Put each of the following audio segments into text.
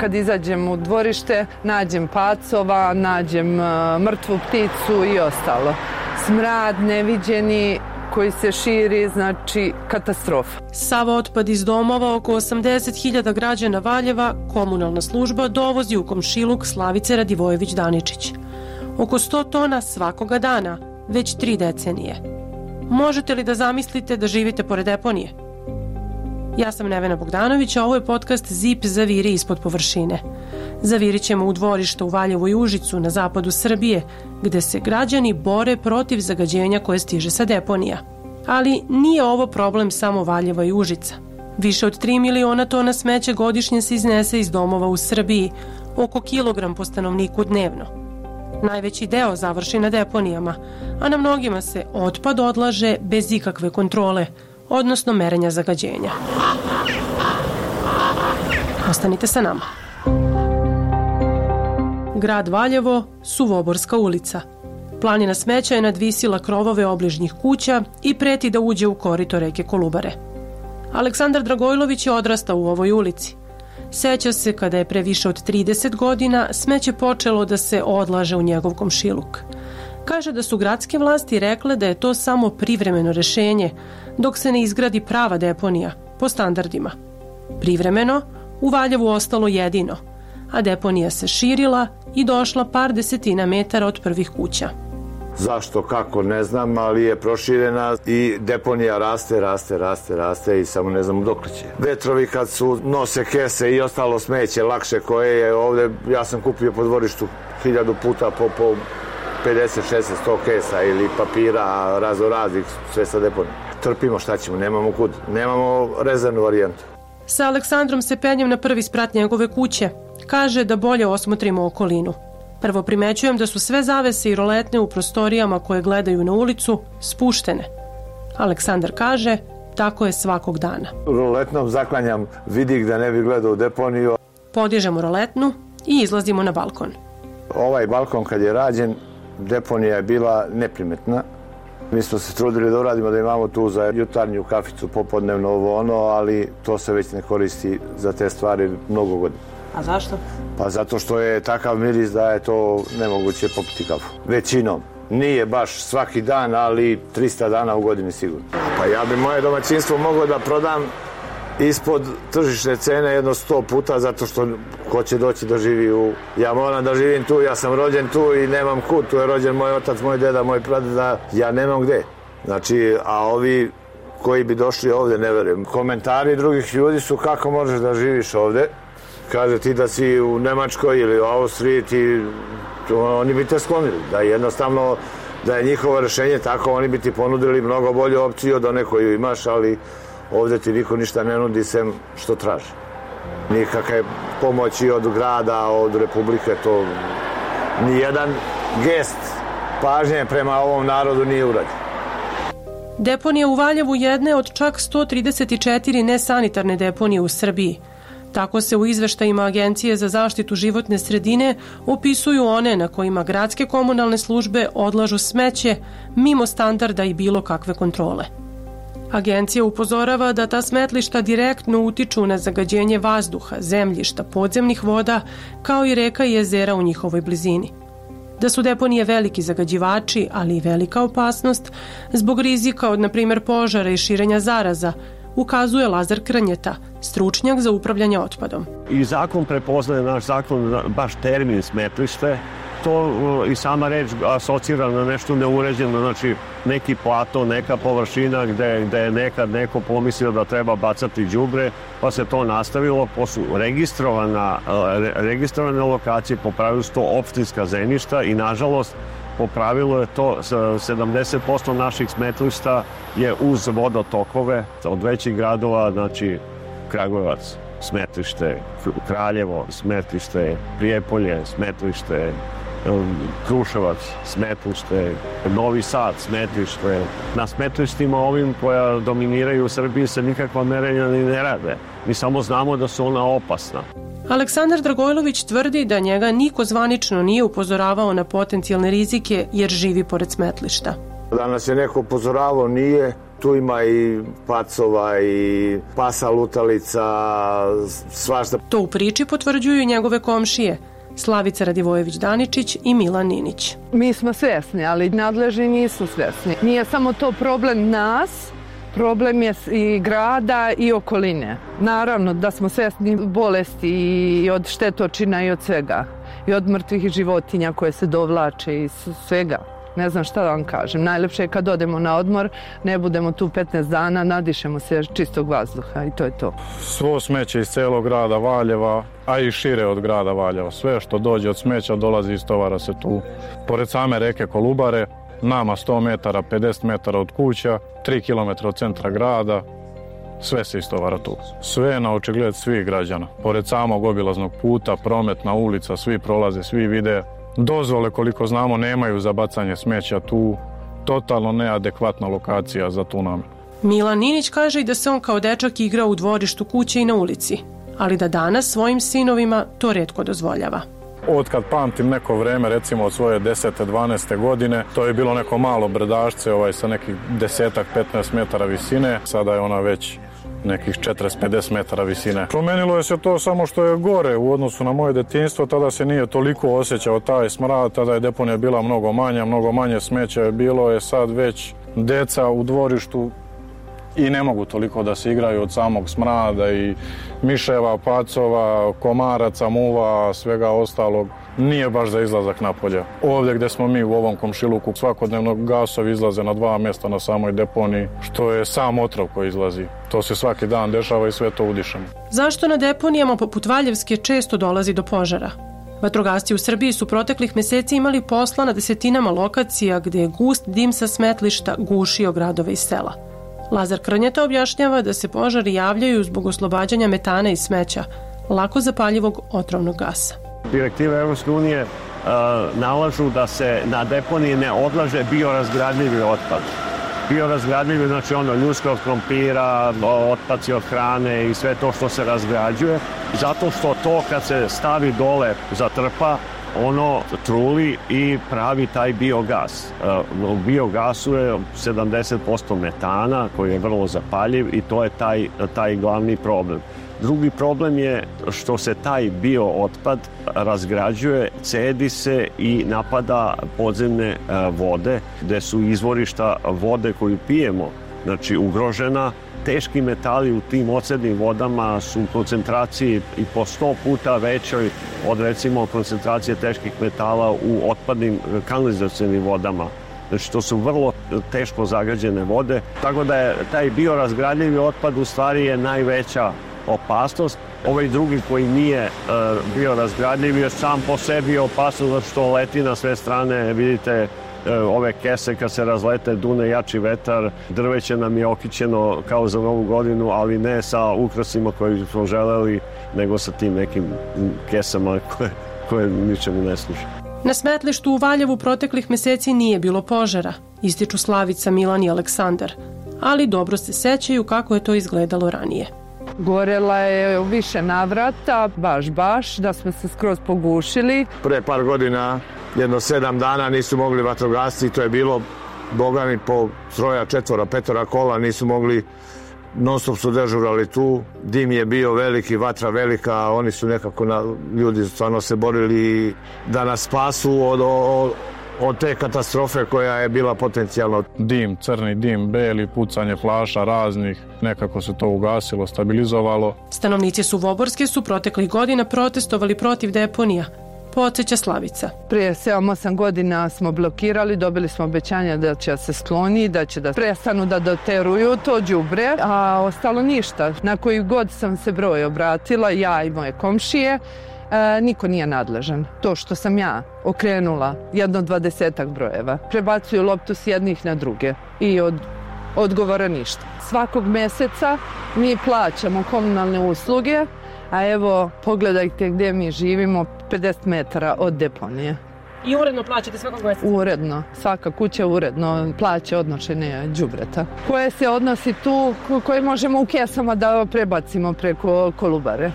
kad izađem u dvorište, nađem pacova, nađem mrtvu pticu i ostalo. Smrad neviđeni koji se širi, znači katastrofa. Sav otpad iz domova oko 80.000 građana Valjeva komunalna služba dovozi u komšiluk Slavice Radivojević-Daničić. Oko 100 tona svakoga dana, već 3 decenije. Možete li da zamislite da živite pored deponije? Ja sam Nevena Bogdanović, a ovo je podcast ZIP Zaviri ispod površine. Zavirit ćemo u dvorište u Valjevu i Užicu na zapadu Srbije, gde se građani bore protiv zagađenja koje stiže sa deponija. Ali nije ovo problem samo Valjeva i Užica. Više od 3 miliona tona smeća godišnje se iznese iz domova u Srbiji, oko kilogram po stanovniku dnevno. Najveći deo završi na deponijama, a na mnogima se otpad odlaže bez ikakve kontrole, odnosno merenja zagađenja. Ostanite sa nama. Grad Valjevo, Suvoborska ulica. Planina smeća je nadvisila krovove obližnjih kuća i preti da uđe u korito reke Kolubare. Aleksandar Dragojlović je odrastao u ovoj ulici. Seća se kada je pre više od 30 godina smeće počelo da se odlaže u njegov komšiluk. Kaže da su gradske vlasti rekle da je to samo privremeno rešenje, dok se ne izgradi prava deponija, po standardima. Privremeno, u Valjevu ostalo jedino, a deponija se širila i došla par desetina metara od prvih kuća. Zašto, kako, ne znam, ali je proširena i deponija raste i samo ne znam dokle će. Vetrovi kad su nose kese i ostalo smeće lakše koje je ovde, ja sam kupio po dvorištu 1000 puta po 50, 60, 100 kesa ili papira raznih, sve sa deponije. Trpimo, šta ćemo, nemamo kud, nemamo rezervnu varijantu. Sa Aleksandrom se penjem na prvi sprat njegove kuće. Kaže da bolje osmotrimo okolinu. Prvo primećujem da su sve zavese i roletne u prostorijama koje gledaju na ulicu spuštene. Aleksandar kaže, tako je svakog dana. Roletnom zaklanjam vidik da ne bi gledao u deponiju. Podižemo roletnu i izlazimo na balkon. Ovaj balkon kad je rađen, deponija je bila neprimetna. Mi smo se trudili da uradimo da imamo tu za jutarnju kaficu, popodnevno ovo ono, ali to se već ne koristi za te stvari mnogo godina. A zašto? Pa zato što je takav miris da je to nemoguće popiti kafu. Većinom. Nije baš svaki dan, ali 300 dana u godini sigurno. Pa ja bi moje domaćinstvo mogao da prodam ispod tržišne cene jedno 100 puta, zato što ko će doći da živi u... Ja moram da živim tu, ja sam rođen tu i nemam kud. Tu je rođen moj otac, moj deda, moj pradeda. Ja nemam gde. Znači, a ovi koji bi došli ovde, ne verujem. Komentari drugih ljudi su kako možeš da živiš ovde. Kaže ti da si u Nemačkoj ili u Austriji, oni bi te sklonili. Da jednostavno, da je njihovo rešenje tako, oni bi ti ponudili mnogo bolju opciju od one koju imaš, ali ovde ti niko ništa ne nudi sem što traži. Nikakve pomoći od grada, od Republike, to nijedan gest pažnje prema ovom narodu nije urađen. Deponija u Valjevu jedne od čak 134 nesanitarne deponije u Srbiji. Tako se u izveštajima Agencije za zaštitu životne sredine opisuju one na kojima gradske komunalne službe odlažu smeće mimo standarda i bilo kakve kontrole. Agencija upozorava da ta smetlišta direktno utiču na zagađenje vazduha, zemljišta, podzemnih voda, kao i reka i jezera u njihovoj blizini. Da su deponije veliki zagađivači, ali i velika opasnost, zbog rizika od, na primjer, požara i širenja zaraza, ukazuje Lazar Krnjeta, stručnjak za upravljanje otpadom. I zakon prepoznaje, naš zakon, baš termin smetlište. To i sama reč asocira na nešto neuređeno, znači neki plato, neka površina gde je nekad neko pomislio da treba bacati đubre, pa se to nastavilo, pa su registrovane lokacije, po pravilu su to opštinska zemljišta i nažalost po pravilu je to 70% naših smetlišta je uz vodotokove od većih gradova, znači Kragujevac, smetlište, Kraljevo, smetlište, Prijepolje, smetlište, Kruševac, smetlište, Novi Sad, smetlište. Na smetlištima ovim koja dominiraju u Srbiji se nikakva merenja ni ne rade. Mi samo znamo da su ona opasna. Aleksandar Dragojlović tvrdi da njega niko zvanično nije upozoravao na potencijalne rizike jer živi pored smetlišta. Da nas je neko upozoravao nije, Tu ima i pacova i pasa lutalica, svašta. To u priči potvrđuju i njegove komšije, Slavica Radivojević-Daničić i Milan Ninić. Mi smo svjesni, ali nadležni nisu svjesni. Nije samo to problem nas, problem je i grada i okoline. Naravno da smo svjesni bolesti i od štetočina i od svega. I od mrtvih životinja koje se dovlače i svega. Ne znam šta da vam kažem. Najlepše je kad odemo na odmor, ne budemo tu 15 dana, nadišemo se čistog vazduha i to je to. Svo smeće iz celog grada Valjeva, a i šire od grada Valjeva. Sve što dođe od smeća dolazi iz tovara se tu. Pored same reke Kolubare, nama 100 metara, 50 metara od kuća, 3 km od centra grada, sve se istovara tu. Sve je na očigled svih građana. Pored samog obilaznog puta, prometna ulica, svi prolaze, svi vide. Dozvole, koliko znamo, nemaju za bacanje smeća tu. Totalno neadekvatna lokacija za tu namenu. Milan Ninić kaže i da se on kao dečak igrao u dvorištu kuće i na ulici, ali da danas svojim sinovima to retko dozvoljava. Od kad pamtim neko vreme, recimo od svoje 10. 12. godine, to je bilo neko malo brdašce sa nekih 10-15 metara visine. Sada je ona već nekih 40-50 metara visine. Promenilo je se to samo što je gore u odnosu na moje detinjstvo. Tada se nije toliko osjećao taj smrad, tada je deponija bila mnogo manje smeća je bilo, je sad već deca u dvorištu i ne mogu toliko da se igraju od samog smrada i miševa, pacova, komaraca, muva, svega ostalog. Nije baš za izlazak napolje. Ovdje gdje smo mi u ovom komšiluku, svakodnevno gasovi izlaze na 2 mjesta na samoj deponiji, što je sam otrov koji izlazi. To se svaki dan dešava i sve to udišemo. Zašto na deponijama poput Valjevske često dolazi do požara? Vatrogasci u Srbiji su proteklih mjeseci imali posla na desetinama lokacija gdje je gust dim sa smetlišta gušio gradove i sela. Lazar Krnjeta objašnjava da se požari javljaju zbog oslobađanja metana iz smeća, lako zapaljivog otrovnog gasa. Direktive Evropske unije nalažu da se na deponiji ne odlaže biorazgradljivi otpad. Biorazgradljivi, znači ljudska od krompira, otpaci od hrane i sve to što se razgrađuje, zato što to kad se stavi dole zatrpa, ono truli i pravi taj biogas. U biogasu je 70% metana koji je vrlo zapaljiv i to je taj glavni problem. Drugi problem je što se taj biootpad razgrađuje, cedi se i napada podzemne vode, gde su izvorišta vode koju pijemo, znači ugrožena. Teški metali u tim ocednim vodama su u koncentraciji i po 100 puta većoj od recimo koncentracije teških metala u otpadnim kanalizacionim vodama. Znači to su vrlo teško zagađene vode, tako da je taj biorazgradljivi otpad u stvari je najveća opasnost. Ovaj drugi koji nije biorazgradljiv je sam po sebi opasnost zato što leti na sve strane, vidite ove kese kad se razlete, dune jači vetar, drveće nam je okićeno kao za Novu godinu, ali ne sa ukrasima koje smo želeli, nego sa tim nekim kesama koje ničemu ne služe. Na smetlištu u Valjevu proteklih mjeseci nije bilo požara, ističu Slavica, Milan i Aleksandar, ali dobro se sećaju kako je to izgledalo ranije. Gorela je u više navrata, baš, da smo se skroz pogušili. Pre par godina, jedno 7 dana nisu mogli vatrogasci, to je bilo, boga mi, po 3, 4, 5 kola, nisu mogli, non stop su dežurali tu, dim je bio veliki, vatra velika, oni su nekako, ljudi stvarno se borili da nas spasu od te katastrofe koja je bila potencijalno. Dim, crni dim, beli, pucanje flaša raznih, nekako se to ugasilo, stabilizovalo. Stanovnici Suvoborske su proteklih godina protestovali protiv deponija, podsjeća Slavica. Prije 7-8 godina smo blokirali, dobili smo obećanja da će se skloni, da će da prestanu da doteruju to đubre, a ostalo ništa. Na koji god sam se broj obratila, ja i moje komšije, niko nije nadležan. To što sam ja okrenula jedno 20 brojeva, prebacuju loptu s jednih na druge i od odgovora ništa. Svakog mjeseca mi plaćamo komunalne usluge, a evo pogledajte gdje mi živimo, 50 metara od deponije. I uredno plaćate svakog mjeseca? Uredno, svaka kuća uredno plaća odnošenje đubreta. Koje se odnosi tu, koje možemo u kesama da prebacimo preko Kolubare.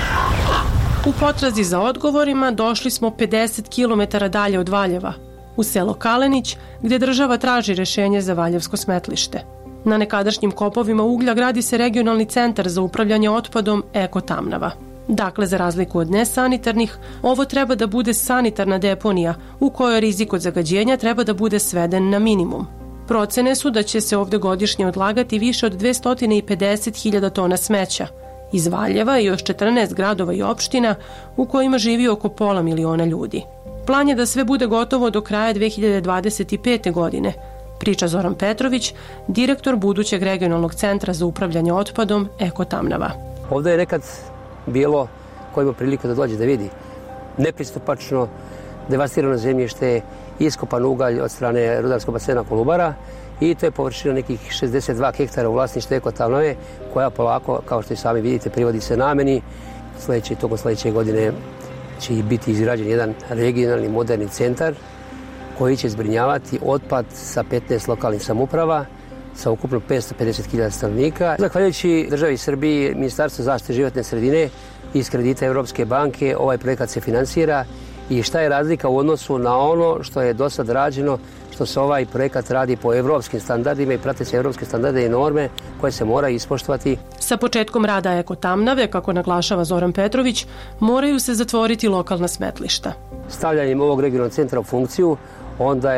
U potrazi za odgovorima došli smo 50 km dalje od Valjeva, u selo Kalenić, gdje država traži rješenje za valjevsko smetlište. Na nekadašnjim kopovima uglja gradi se regionalni centar za upravljanje otpadom Eko Tamnava. Dakle, za razliku od nesanitarnih, ovo treba da bude sanitarna deponija u kojoj rizik od zagađenja treba da bude sveden na minimum. Procene su da će se ovde godišnje odlagati više od 250.000 tona smeća iz Valjeva i još 14 gradova i opština u kojima živi oko 500.000 ljudi. Plan je da sve bude gotovo do kraja 2025. godine, priča Zoran Petrović, direktor budućeg regionalnog centra za upravljanje otpadom Eko Tamnava. Ovde je nekad bilo, ko ima priliku da dođe da vidi, nepristupačno, devastirano zemljište, iskopan ugalj od strane rudarskog basena Kolubara i to je površina nekih 62 hektara u vlasništvu Eko Tamnave koja polako, kao što i sami vidite, privodi se nameni. Tokom sledeće godine će biti izgrađen jedan regionalni moderni centar koji će zbrinjavati otpad sa 15 lokalnih samouprava sa ukupno 550.000 stanovnika. Zahvaljujući državi Srbiji, Ministarstvo zaštite životne sredine iz kredita Evropske banke ovaj projekat se finansira. I šta je razlika u odnosu na ono što je do sad rađeno, što se ovaj projekat radi po evropskim standardima i prate se evropske standarde i norme koje se moraju ispoštovati. Sa početkom rada Eko Tamnave, kako naglašava Zoran Petrović, moraju se zatvoriti lokalna smetlišta. Stavljanjem ovog regionalnog centra u funkciju, onda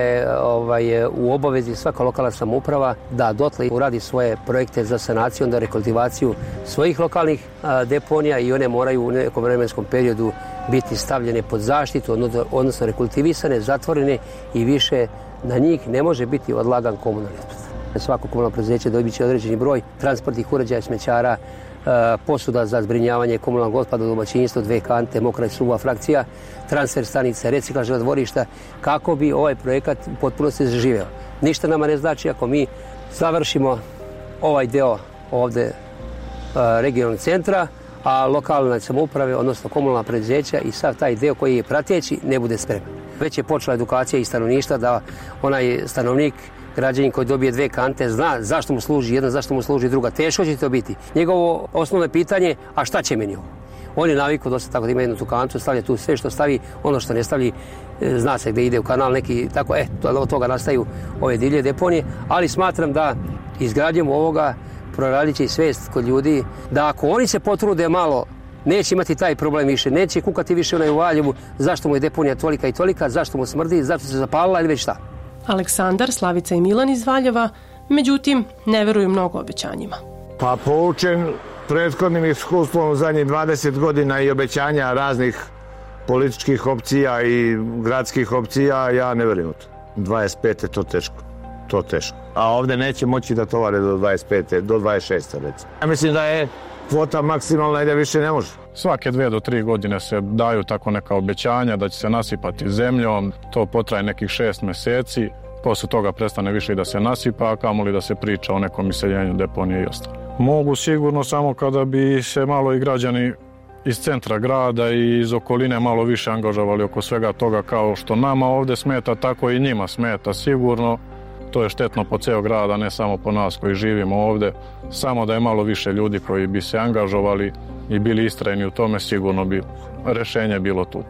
je u obavezi svaka lokalna samouprava da dotle uradi svoje projekte za sanaciju, onda rekultivaciju svojih lokalnih deponija i one moraju u nekom vremenskom periodu biti stavljene pod zaštitu, odnosno rekultivisane, zatvorene i više na njih ne može biti odlagan komunalni otpad. Svako komunalno preduzeće dobit će određeni broj transportnih uređaja, smećara, posuda za zbrinjavanje komunalnog otpada u domaćinstvu, 2 kante, mokra i suva frakcija, transfer stanice, reciklažna dvorišta, kako bi ovaj projekat u potpunosti zaživeo. Ništa nama ne znači ako mi završimo ovaj deo ovde regionalnog centra, a lokalne samouprave, odnosno komunalna preduzeća i sav taj deo koji je prateći ne bude spreman. Već je počela edukacija i stanovništva da onaj stanovnik, građanin koji dobije 2 kante, zna zašto mu služi jedna, zašto mu služi druga. Teško će to biti. Njegovo osnovno pitanje, a šta će meni ovo? On je navikao dosta tako da ima jednu tu kantu, stavlja tu sve što stavi, ono što ne stavi, zna se gde ide u kanal neki, tako, od toga nastaju ove divlje deponije, ali smatram da izgradnjom ovoga proradit će i svest kod ljudi, da ako oni se potrude malo, neće imati taj problem više, neće kukati više onaj u Valjevu, zašto mu je deponija tolika i tolika, zašto mu smrdi, zašto se zapalila ili već šta. Aleksandar, Slavica i Milan iz Valjeva, međutim, ne veruju mnogo obećanjima. Pa poučen prethodnim iskustvom u zadnjih 20 godina i obećanja raznih političkih opcija i gradskih opcija, ja ne verujem u to. 25. to teško. A ovde neće moći da tovare do 25. do 26. recimo. Ja mislim da je kvota maksimalna i da više ne može. Svake 2 do 3 godine se daju tako neka obećanja da će se nasipati zemljom. To potraje nekih 6 meseci. Posle toga prestane više da se nasipa, a kamoli da se priča o nekom iseljenju deponije i ostalo. Mogu sigurno samo kada bi se malo i građani iz centra grada i iz okoline malo više angažovali oko svega toga, kao što nama ovde smeta, tako i njima smeta sigurno. To je štetno po ceo grad, a ne samo po nas koji živimo ovde. Samo da je malo više ljudi koji bi se angažovali i bili istrajni u tome, sigurno bi rešenje bilo tu.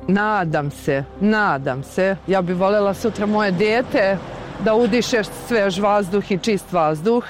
Nadam se. Ja bih voljela sutra moje dijete da udiše svež vazduh i čist vazduh.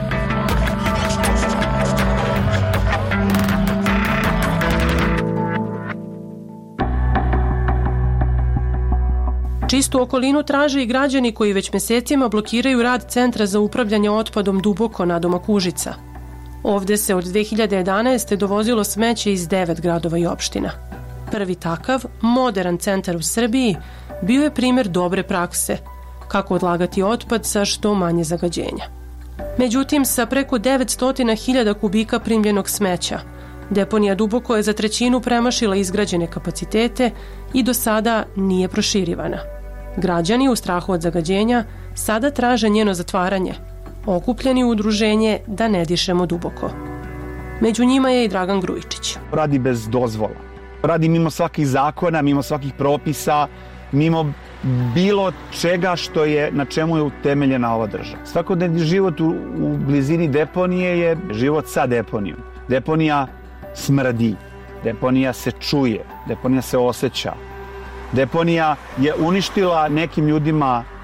Čistu okolinu traže i građani koji već mesecima blokiraju rad Centra za upravljanje otpadom Duboko nadomak Užica. Ovde se od 2011. dovozilo smeće iz 9 gradova i opština. Prvi takav, modern centar u Srbiji, bio je primer dobre prakse, kako odlagati otpad sa što manje zagađenja. Međutim, sa preko 900.000 kubika primljenog smeća, deponija Duboko je za 1/3 premašila izgrađene kapacitete i do sada nije proširivana. Građani u strahu od zagađenja sada traže njeno zatvaranje, okupljeni u udruženje Da ne dišemo duboko. Među njima je i Dragan Grujičić. Radi bez dozvola. Radi mimo svakih zakona, mimo svakih propisa, mimo bilo čega što je, na čemu je utemeljena ova država. Svakodnevni život u blizini deponije je život sa deponijom. Deponija smrdi, deponija se čuje, deponija se osjeća. Deponija je uništila nekim ljudima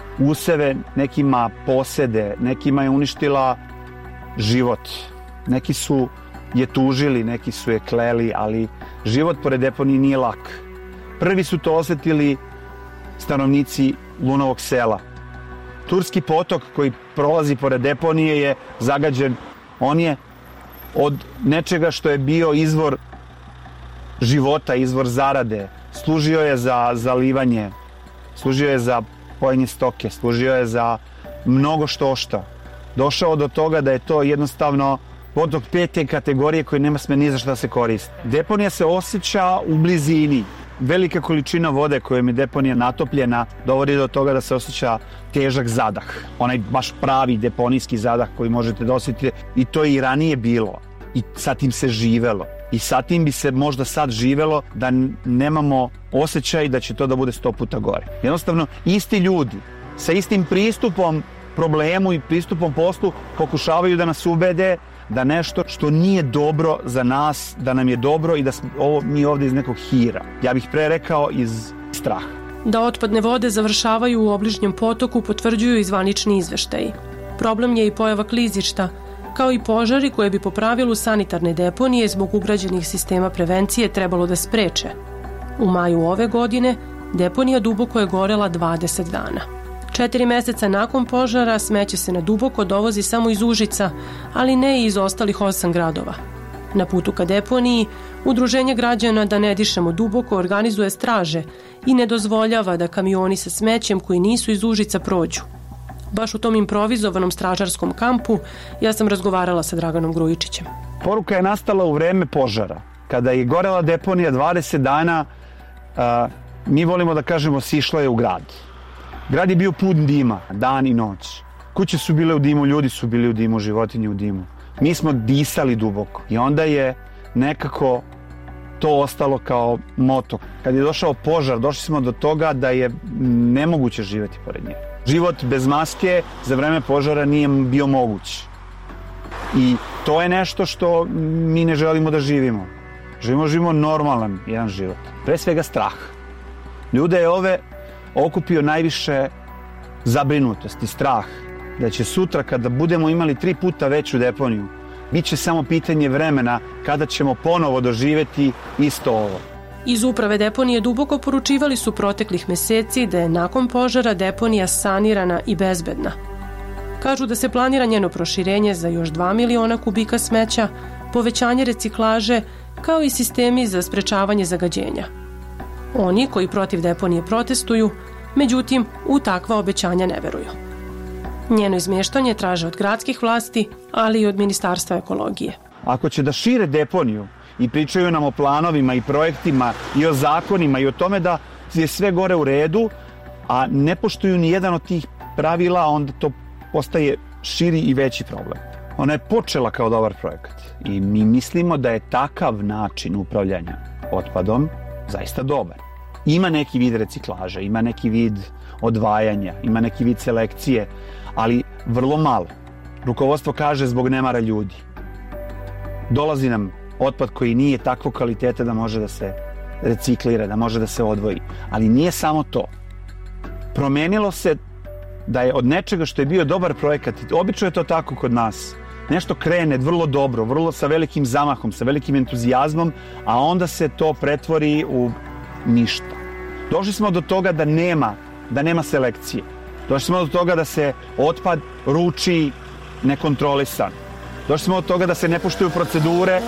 useve, nekima posede, nekima je uništila život. Neki su je tužili, neki su je kleli, ali život pored deponije nije lak. Prvi su to osjetili stanovnici Lunovog sela. Turski potok koji prolazi pored deponije je zagađen. On je od nečega što je bio izvor života, izvor zarade. Služio je za zalivanje, služio je za pojenje stoke, služio je za mnogo što. Došao do toga da je to jednostavno potok 5. kategorije koji nema sme ni za šta se koristi. Deponija se osjeća u blizini. Velika količina vode kojom je deponija natopljena dovodi do toga da se osjeća težak zadah. Onaj baš pravi deponijski zadah koji možete da osjetite. I to je i ranije bilo. I sa tim se živelo. I sa tim bi se možda sad živelo da nemamo osjećaj da će to da bude 100 puta gore. Jednostavno, isti ljudi sa istim pristupom problemu i pristupom poslu pokušavaju da nas ubede da nešto što nije dobro za nas, da nam je dobro i da mi ovdje iz nekog hira. Ja bih pre rekao iz straha. Da otpadne vode završavaju u obližnjem potoku potvrđuju i zvanični izveštaji. Problem je i pojava klizišta, kao i požari koje bi po pravilu sanitarne deponije zbog ugrađenih sistema prevencije trebalo da spreče. U maju ove godine deponija Duboko je gorela 20 dana. 4 meseca nakon požara smeće se na Duboko dovozi samo iz Užica, ali ne i iz ostalih 8 gradova. Na putu ka deponiji, Udruženje građana Da ne dišemo Duboko organizuje straže i ne dozvoljava da kamioni sa smećem koji nisu iz Užica prođu. Baš u tom improvizovanom stražarskom kampu ja sam razgovarala sa Draganom Grujičićem. Poruka je nastala u vreme požara. Kada je gorela deponija 20 dana, mi volimo da kažemo sišla je u grad. Grad je bio pun dima, dan i noć. Kuće su bile u dimu, ljudi su bili u dimu, životinje u dimu. Mi smo disali duboko i onda je nekako to ostalo kao moto. Kad je došao požar, došli smo do toga da je nemoguće živjeti pored nje. Život bez maske za vreme požara nije bio moguć. I to je nešto što mi ne želimo da živimo. Živimo normalan jedan život. Pre svega strah. Ljude je ove okupio najviše zabrinutost i strah da će sutra kada budemo imali 3 puta veću deponiju, bit će samo pitanje vremena kada ćemo ponovo doživjeti isto ovo. Iz uprave deponije Duboko poručivali su proteklih meseci da je nakon požara deponija sanirana i bezbedna. Kažu da se planira njeno proširenje za još 2 miliona kubika smeća, povećanje reciklaže, kao i sistemi za sprečavanje zagađenja. Oni koji protiv deponije protestuju, međutim, u takva obećanja ne veruju. Njeno izmještanje traže od gradskih vlasti, ali i od Ministarstva ekologije. Ako će da šire deponiju i pričaju nam o planovima i projektima i o zakonima i o tome da je sve gore u redu, a ne poštuju ni jedan od tih pravila, onda to postaje širi i veći problem. Ona je počela kao dobar projekat i mi mislimo da je takav način upravljanja otpadom zaista dobar. Ima neki vid reciklaže, ima neki vid odvajanja, ima neki vid selekcije, ali vrlo malo. Rukovodstvo kaže zbog nemara ljudi. Dolazi nam otpad koji nije takvog kvaliteta da može da se reciklira, da može da se odvoji. Ali nije samo to. Promenilo se da je od nečega što je bio dobar projekat, obično je to tako kod nas, nešto krene vrlo dobro, vrlo sa velikim zamahom, sa velikim entuzijazmom, a onda se to pretvori u ništa. Došli smo do toga da nema selekcije. Došli smo do toga da se otpad ruči nekontrolisan. Došli smo do toga da se ne poštuju procedure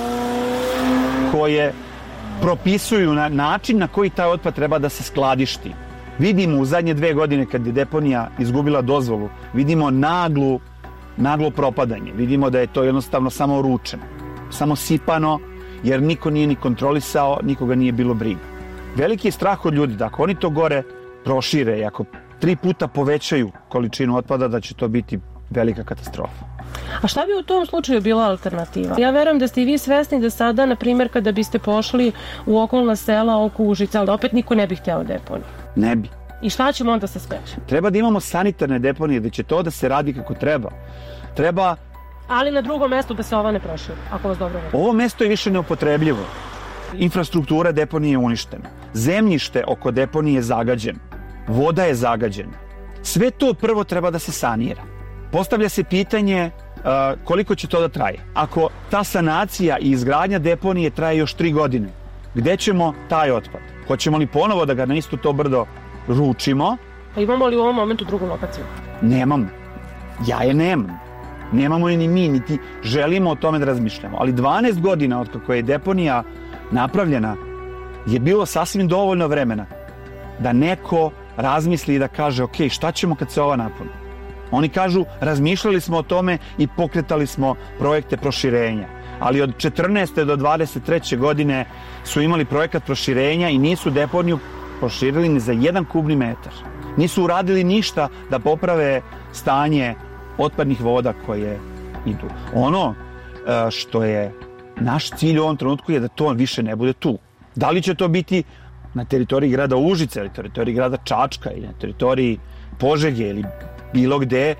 koje propisuju način na koji taj otpad treba da se skladišti. Vidimo u zadnje 2 godine kad je deponija izgubila dozvolu, vidimo naglo propadanje. Vidimo da je to jednostavno samo ručeno, samo sipano, jer niko nije ni kontrolisao, nikoga nije bilo briga. Veliki je strah od ljudi da ako oni to gore prošire i ako 3 puta povećaju količinu otpada, da će to biti velika katastrofa. A šta bi u tom slučaju bila alternativa? Ja verujem da ste i vi svesni da sada, na primjer, kada biste pošli u okolna sela oko Užica, ali opet niko ne bi htjeo deponiju. Ne bi. I šta ćemo onda sa smećem? Treba da imamo sanitarne deponije, da će to da se radi kako treba. Treba... Ali na drugom mjestu da se ova ne proširi, ako vas dobro verujem. Ovo mjesto je više neupotrebljivo. Infrastruktura deponije je uništena. Zemljište oko deponije je zagađeno. Voda je zagađena. Sve to prvo treba da se sanira. Postavlja se pitanje koliko će to da traje. Ako ta sanacija i izgradnja deponije traje još 3 godine, gde ćemo taj otpad? Hoćemo li ponovo da ga na isto to brdo ručimo? A imamo li u ovom momentu drugu lokaciju? Nemam. Ja je nemam. Nemamo je ni mi, niti želimo o tome da razmišljamo. Ali 12 godina od kako je deponija napravljena je bilo sasvim dovoljno vremena da neko razmisli i da kaže ok, šta ćemo kad se ova napuni? Oni kažu, razmišljali smo o tome i pokretali smo projekte proširenja. Ali od 14. do 23. godine su imali projekat proširenja i nisu deponiju proširili ni za 1 kubni metar. Nisu uradili ništa da poprave stanje otpadnih voda koje idu. Ono što je naš cilj u ovom trenutku je da to više ne bude tu. Da li će to biti na teritoriji grada Užice ili teritoriji grada Čačka ili na teritoriji Požege ili bilo gde,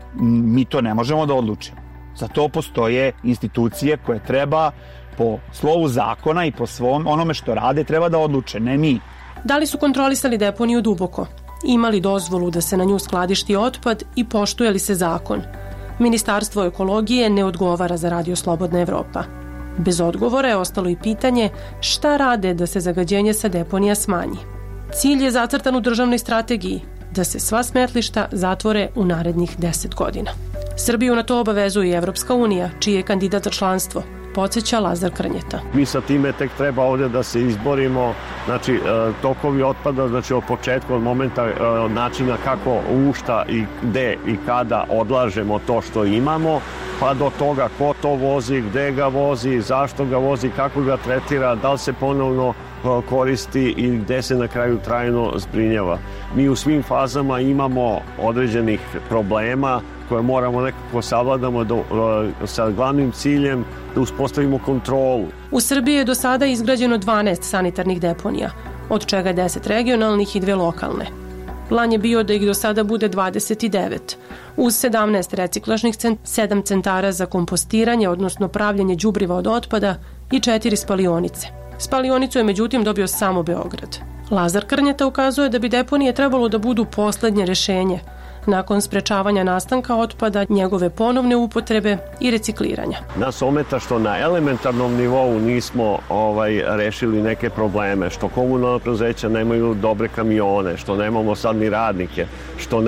mi to ne možemo da odlučimo. Za to postoje institucije koje treba po slovu zakona i po svom onome što rade treba da odluče, ne mi. Da li su kontrolisali deponiju duboko? Imali dozvolu da se na nju skladišti otpad i poštuje li se zakon? Ministarstvo ekologije ne odgovara za Radio Slobodna Evropa. Bez odgovora je ostalo i pitanje šta rade da se zagađenje sa deponija smanji. Cilj je zacrtan u državnoj strategiji, da se sva smetlišta zatvore u narednih 10 godina. Srbiju na to obavezuje i Evropska unija, čiji je kandidat za članstvo, podsjeća Lazar Krnjeta. Mi sa time tek treba ovdje da se izborimo, znači tokovi otpada, znači od početka, od momenta, od načina kako, u šta i gde i kada odlažemo to što imamo, pa do toga ko to vozi, gde ga vozi, zašto ga vozi, kako ga tretira, da li se ponovno koristi i gde se na kraju trajno zbrinjava. Mi u svim fazama imamo određenih problema koje moramo nekako savladamo sa glavnim ciljem da uspostavimo kontrolu. U Srbiji je do sada izgrađeno 12 sanitarnih deponija, od čega 10 regionalnih i 2 lokalne. Plan je bio da ih do sada bude 29, uz 17 reciklažnih 7 centara za kompostiranje, odnosno pravljenje đubriva od otpada i 4 spalionice. Spalionicu je međutim dobio samo Beograd. Lazar Krnjeta ukazuje da bi deponije trebalo da budu poslednje rešenje, nakon sprečavanja nastanka otpada, njegove ponovne upotrebe i recikliranja. Nas ometa što na elementarnom nivou nismo rešili neke probleme, što komunalna preduzeća nemaju dobre kamione, što nemamo sad ni radnike, što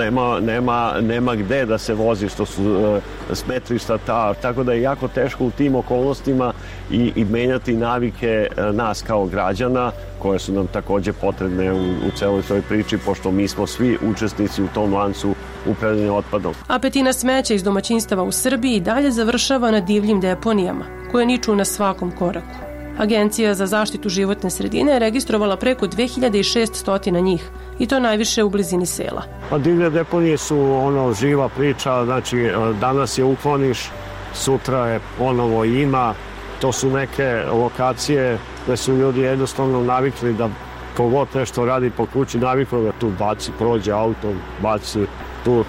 nema gde da se vozi, što su smetlišta tako da je jako teško u tim okolnostima i menjati navike nas kao građana, koje su nam takođe potrebne u celoj toj priči, pošto mi smo svi učesnici u tom lancu upravljanja otpadom. A petina smeća iz domaćinstava u Srbiji dalje završava na divljim deponijama, koje niču na svakom koraku. Agencija za zaštitu životne sredine je registrovala preko 2600 njih, i to najviše u blizini sela. Pa divlje deponije su živa priča, znači danas je ukloniš, sutra je ponovo ima. To su neke lokacije gde su ljudi jednostavno navikli da kogod nešto radi po kući, navikli da tu baci, prođe auto, baci tu.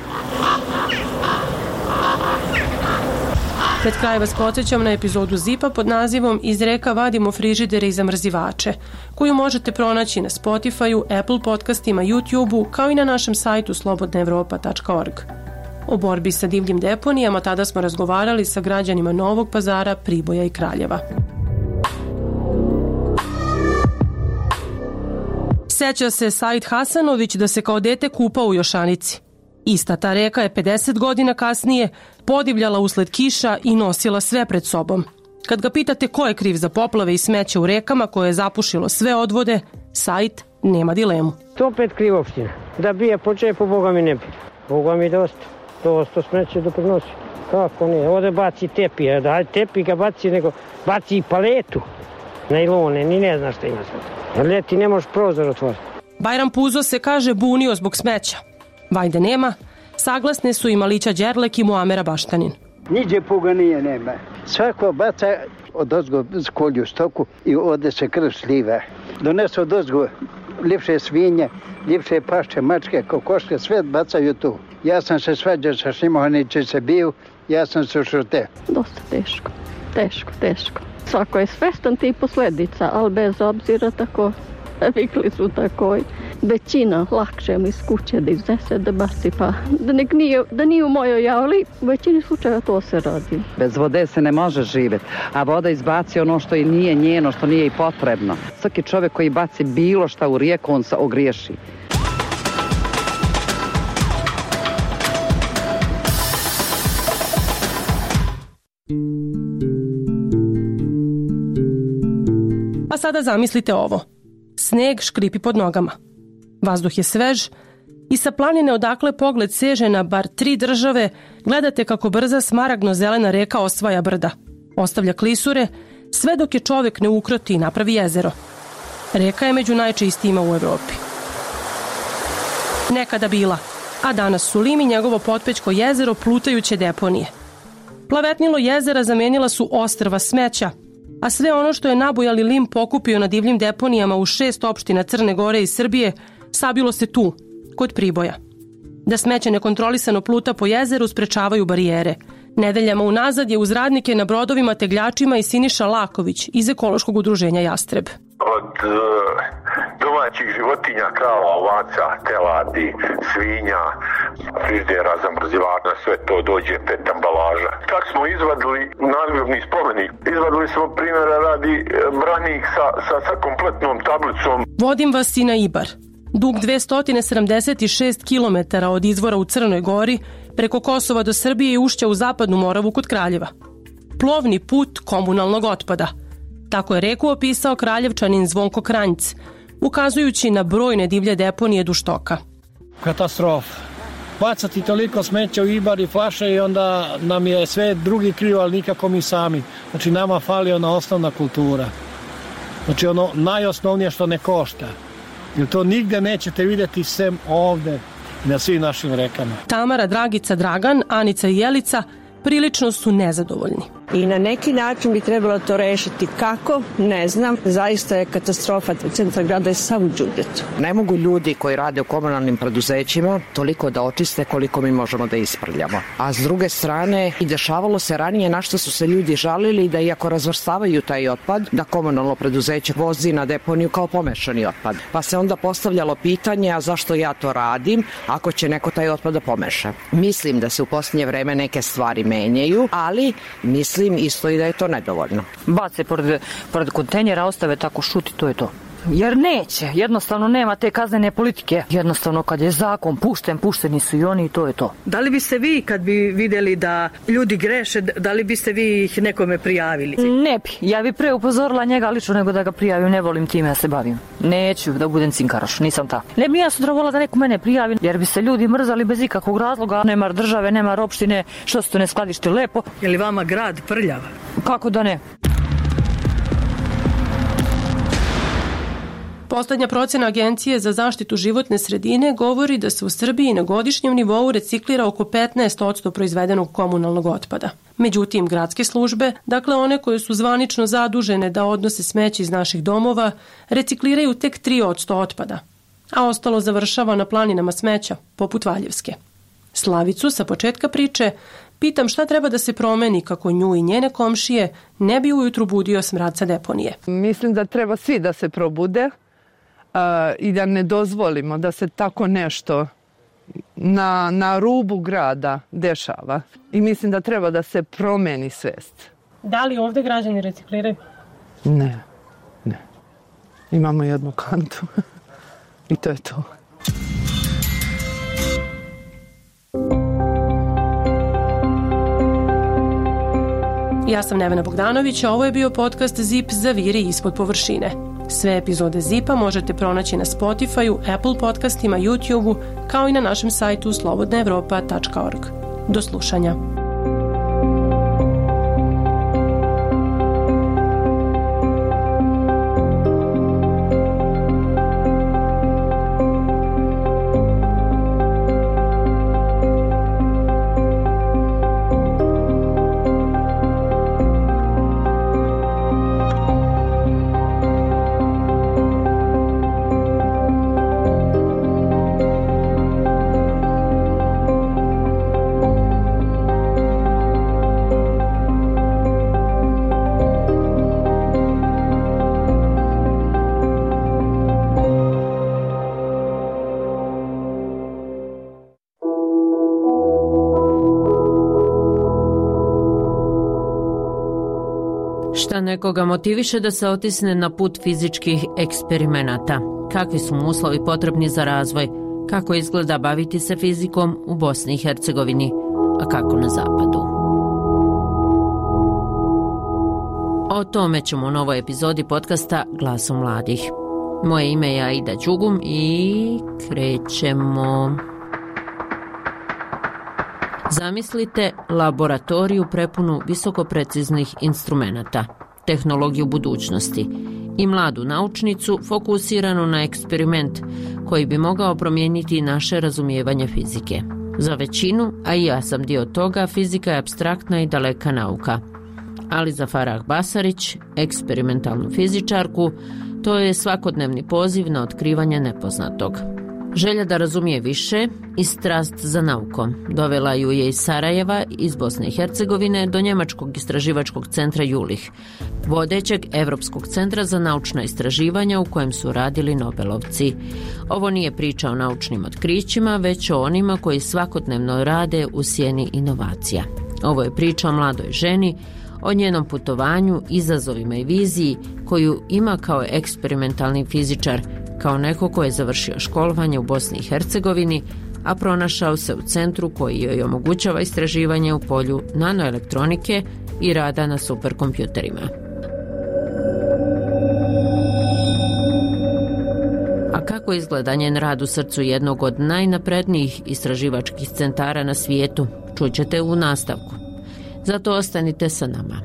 Pred kraj vas podsjećam na epizodu ZIP-a pod nazivom Iz reka vadimo frižidere i zamrzivače, koju možete pronaći na Spotify-u, Apple podcastima, YouTube-u, kao i na našem sajtu slobodnaevropa.org. O borbi sa divljim deponijama tada smo razgovarali sa građanima Novog Pazara, Priboja i Kraljeva. Seća se Said Hasanović da se kao dete kupao u Jošanici. Ista ta reka je 50 godina kasnije podivljala usled kiša i nosila sve pred sobom. Kad ga pitate ko je kriv za poplave i smeće u rekama koje je zapušilo sve odvode, Said nema dilemu. To opet kriva opština. Da bi je po džepu, Boga mi ne bi. Boga mi dosta smeće doprinosi. Kako ne? Ovdje baci tepi, da tepi ga baci, nego baci i paletu. Najlone, ni ne znaš šta ima sve. Ljeti ne možeš prozor otvoriti. Bajram Puzo se kaže bunio zbog smeća. Vajde nema, saglasne su i Malića Đerlek i Muamera Baštanin. Niđe puga nema. Svako baca odozgo kolju stoku i ode se krv sliva. Donesu odozgo ljepše svinje, ljepše pašče, mačke, kokoške, sve bacaju tu. Ja sam se svađao sa Šimohaniće se bio, ja sam se šute. Dosta teško. Svako je svestan tih posledica, ali bez obzira tako, vikli su tako. većina lakše mi iz kuće da iznese, da baci, pa da nije u mojoj javli, u većini slučaja to se radi. Bez vode se ne može živjeti, a voda izbaci ono što i nije njeno, što nije i potrebno. Svaki čovjek koji baci bilo šta u rijeku, on se ogriješi. A sada zamislite ovo. Sneg škripi pod nogama. Vazduh je svež i sa planine odakle pogled seže na bar 3 države gledate kako brza smaragdno-zelena reka osvaja brda. Ostavlja klisure, sve dok je čovjek ne ukroti i napravi jezero. Reka je među najčistijima u Evropi. Nekada bila, a danas su Lim i njegovo potpećko jezero plutajuće deponije. Plavetnilo jezera zamenila su ostrva smeća, a sve ono što je nabujali Lim pokupio na divljim deponijama u 6 opština Crne Gore i Srbije, sabilo se tu, kod Priboja. Da smeće nekontrolisano pluta po jezeru sprečavaju barijere. Nedeljama unazad je uz radnike na brodovima tegljačima i Siniša Laković iz ekološkog udruženja Jastreb. Od domaćih životinja, krava, ovaca, teladi, svinja, frižidera, zamrzivača, sve to dođe 5 ambalaža. Čak smo izvadili nadgrobni spomenik. Izvadili smo primjera radi branik sa kompletnom tablicom. Vodim vas i na Ibar. Dug 276 km od izvora u Crnoj Gori, preko Kosova do Srbije i ušća u Zapadnu Moravu kod Kraljeva. Plovni put komunalnog otpada. Tako je reku opisao Kraljevčanin Zvonko Kranjc, ukazujući na brojne divlje deponije duž toka. Katastrofa. Bacati toliko smeća u Ibar i flaše i onda nam je sve drugi krivo, ali nikako mi sami. Znači nama fali ona osnovna kultura. Znači ono najosnovnije što ne košta. Jer to nigde nećete vidjeti sem ovde na svim našim rekama. Tamara, Dragica, Dragan, Anica i Jelica prilično su nezadovoljni. I na neki način bi trebalo to rešiti. Kako? Ne znam. Zaista je katastrofa. Centar grada je sav u đubritu. Ne mogu ljudi koji rade u komunalnim preduzećima toliko da očiste koliko mi možemo da isprljamo. A s druge strane, i dešavalo se ranije na što su se ljudi žalili da iako razvrstavaju taj otpad, da komunalno preduzeće vozi na deponiju kao pomešani otpad. Pa se onda postavljalo pitanje, a zašto ja to radim ako će neko taj otpad da pomeša? Mislim da se u posljednje vreme neke stvari menjaju, ali mislim isto i da je to nedovoljno. Bace pored kontejnera, ostave tako šuti, to je to. Jer neće, jednostavno nema te kaznene politike. Jednostavno kad je zakon pušteni su i oni i to je to. Da li biste vi kad bi vidjeli da ljudi greše, da li biste vi ih nekome prijavili? Ne bi, ja bi pre upozorila njega lično nego da ga prijavim, ne volim time da se bavim. Neću da budem cinkaroš, nisam ta. Ne bi ja sutra volila da neko mene prijavi, jer bi se ljudi mrzali bez ikakvog razloga. Nemar države, nemar opštine, što se to ne skladište lepo. Je li vama grad prljav? Kako da ne? Poslednja procena Agencije za zaštitu životne sredine govori da se u Srbiji na godišnjem nivou reciklira oko 15% proizvedenog komunalnog otpada. Međutim, gradske službe, dakle one koje su zvanično zadužene da odnose smeće iz naših domova, recikliraju tek 3% otpada, a ostalo završava na planinama smeća, poput Valjevske. Slavicu sa početka priče pitam šta treba da se promeni kako nju i njene komšije ne bi ujutru budio smrad sa deponije. Mislim da treba svi da se probude i da ne dozvolimo da se tako nešto na rubu grada dešava. I mislim da treba da se promeni svest. Da li ovde građani recikliraju? Ne. Imamo jednu kantu i to je to. Ja sam Nevena Bogdanović, a ovo je bio podcast ZIP Zaviri ispod površine. Sve epizode ZIP-a možete pronaći na Spotify-u, Apple podcastima, YouTube-u, kao i na našem sajtu slobodnaevropa.org. Do slušanja. Šta nekoga motiviše da se otisne na put fizičkih eksperimenata? Kakvi su mu uslovi potrebni za razvoj? Kako izgleda baviti se fizikom u Bosni i Hercegovini, a kako na zapadu? O tome ćemo u novoj epizodi podcasta Glasom mladih. Moje ime je Aida Đugum i krećemo. Zamislite laboratoriju prepunu visokopreciznih instrumenata, tehnologiju budućnosti i mladu naučnicu fokusiranu na eksperiment koji bi mogao promijeniti naše razumijevanje fizike. Za većinu, a i ja sam dio toga, fizika je apstraktna i daleka nauka. Ali za Farah Basarić, eksperimentalnu fizičarku, to je svakodnevni poziv na otkrivanje nepoznatog. Želja da razumije više i strast za naukom dovela ju je iz Sarajeva, iz Bosne i Hercegovine, do njemačkog istraživačkog centra Jülich, vodećeg Evropskog centra za naučna istraživanja u kojem su radili Nobelovci. Ovo nije priča o naučnim otkrićima, već o onima koji svakodnevno rade u sjeni inovacija. Ovo je priča o mladoj ženi, o njenom putovanju, izazovima i viziji koju ima kao eksperimentalni fizičar, kao neko ko je završio školovanje u Bosni i Hercegovini, a pronašao se u centru koji joj omogućava istraživanje u polju nanoelektronike i rada na superkompjuterima. A kako izgleda njen rad u srcu jednog od najnaprednijih istraživačkih centara na svijetu, čućete u nastavku. Zato ostanite sa nama.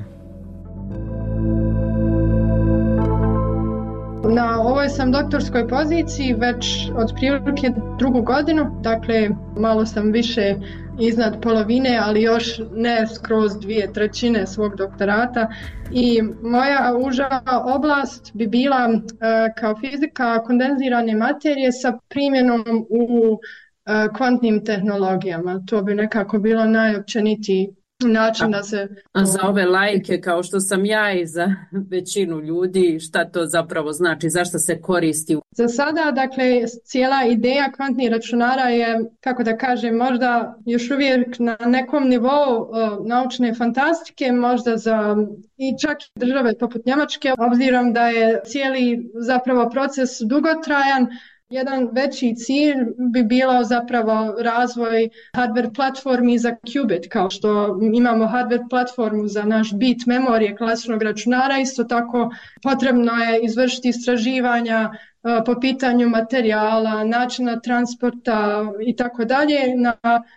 Na ovoj sam doktorskoj poziciji već otprilike 2. godinu, dakle malo sam više iznad polovine, ali još ne skroz 2/3 svog doktorata. I moja uža oblast bi bila kao fizika kondenzirane materije sa primjenom u kvantnim tehnologijama. To bi nekako bilo najopćenitiji način da se... A za ove laike kao što sam ja i za većinu ljudi, šta to zapravo znači, zašto se koristi? Za sada, dakle, cijela ideja kvantnih računara je, kako da kažem, možda još uvijek na nekom nivou naučne fantastike, možda za i čak i države poput Njemačke, obzirom da je cijeli zapravo proces dugotrajan. Jedan veći cilj bi bilo zapravo razvoj hardware platformi za qubit, kao što imamo hardware platformu za naš bit memorije klasičnog računara, isto tako potrebno je izvršiti istraživanja po pitanju materijala, načina transporta i tako dalje na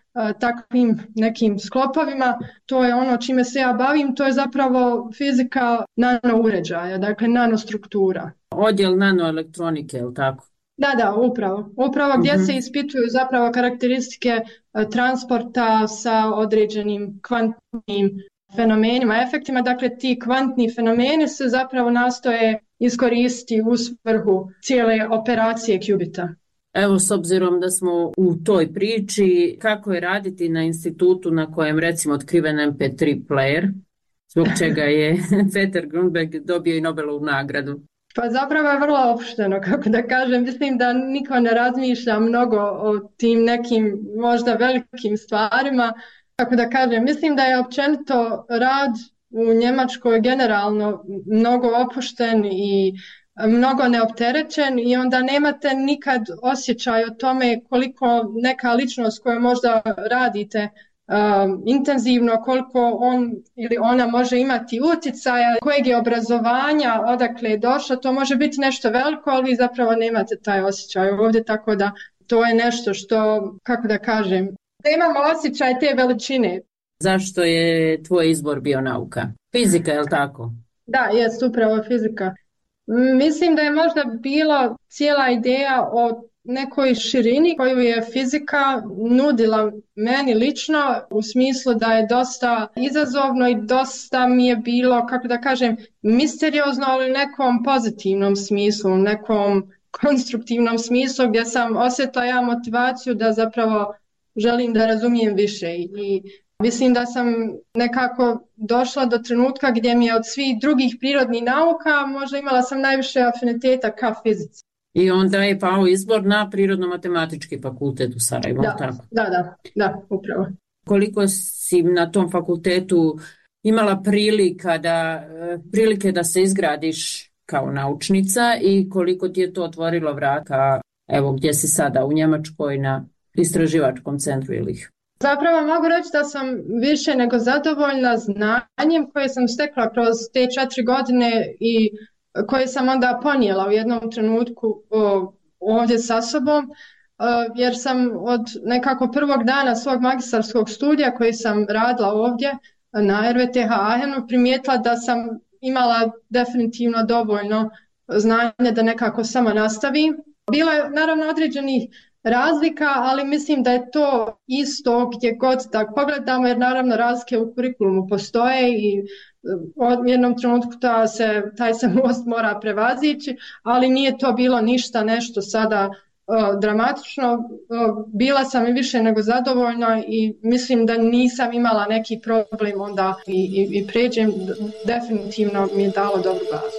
takvim nekim sklopovima. To je ono čime se ja bavim, to je zapravo fizika nanouređaja, dakle nanostruktura. Odjel nanoelektronike, je li tako? Da, upravo gdje se ispituju zapravo karakteristike transporta sa određenim kvantnim fenomenima, efektima. Dakle, ti kvantni fenomeni se zapravo nastoje iskoristiti u svrhu cijele operacije qubita. Evo, s obzirom da smo u toj priči, kako je raditi na institutu na kojem recimo otkriven MP3 player, zbog čega je Peter Grunberg dobio i Nobelovu nagradu? Pa zapravo je vrlo opušteno, kako da kažem. Mislim da niko ne razmišlja mnogo o tim nekim možda velikim stvarima. Kako da kažem, mislim da je općenito rad u Njemačkoj generalno mnogo opušten i mnogo neopterećen i onda nemate nikad osjećaj o tome koliko neka ličnost koju možda radite intenzivno, koliko on ili ona može imati utjecaja, kojeg je obrazovanja, odakle je došlo, to može biti nešto veliko, ali vi zapravo nemate taj osjećaj ovdje, tako da to je nešto što, kako da kažem, da imamo osjećaj te veličine. Zašto je tvoj izbor bio nauka? Fizika, je li tako? Da, jest upravo fizika. Mislim da je možda bila cijela ideja o nekoj širini koju je fizika nudila meni lično, u smislu da je dosta izazovno i dosta mi je bilo, kako da kažem, misteriozno, ali u nekom pozitivnom smislu, nekom konstruktivnom smislu gdje sam osjetila ja motivaciju da zapravo želim da razumijem više i mislim da sam nekako došla do trenutka gdje mi je od svih drugih prirodnih nauka možda imala sam najviše afiniteta ka fizici. I onda je pao izbor na Prirodno-matematički fakultet u Sarajevu, tako? Da, upravo. Koliko si na tom fakultetu imala prilike da se izgradiš kao naučnica i koliko ti je to otvorilo vrata, evo gdje si sada u Njemačkoj na istraživačkom centru Jülich? Zapravo mogu reći da sam više nego zadovoljna znanjem koje sam stekla kroz te 4 godine i koje sam onda ponijela u jednom trenutku ovdje sa sobom, jer sam od nekako prvog dana svog magistarskog studija koji sam radila ovdje na RWTH Aachenu primijetila da sam imala definitivno dovoljno znanja da nekako samo nastavim. Bilo je naravno određenih razlika, ali mislim da je to isto gdje god da pogledamo, jer naravno razlike u kurikulumu postoje i u jednom trenutku taj se most mora prevazići, ali nije to bilo ništa nešto sada dramatično. Bila sam i više nego zadovoljna i mislim da nisam imala neki problem onda i pređem, definitivno mi je dalo dobru bazu.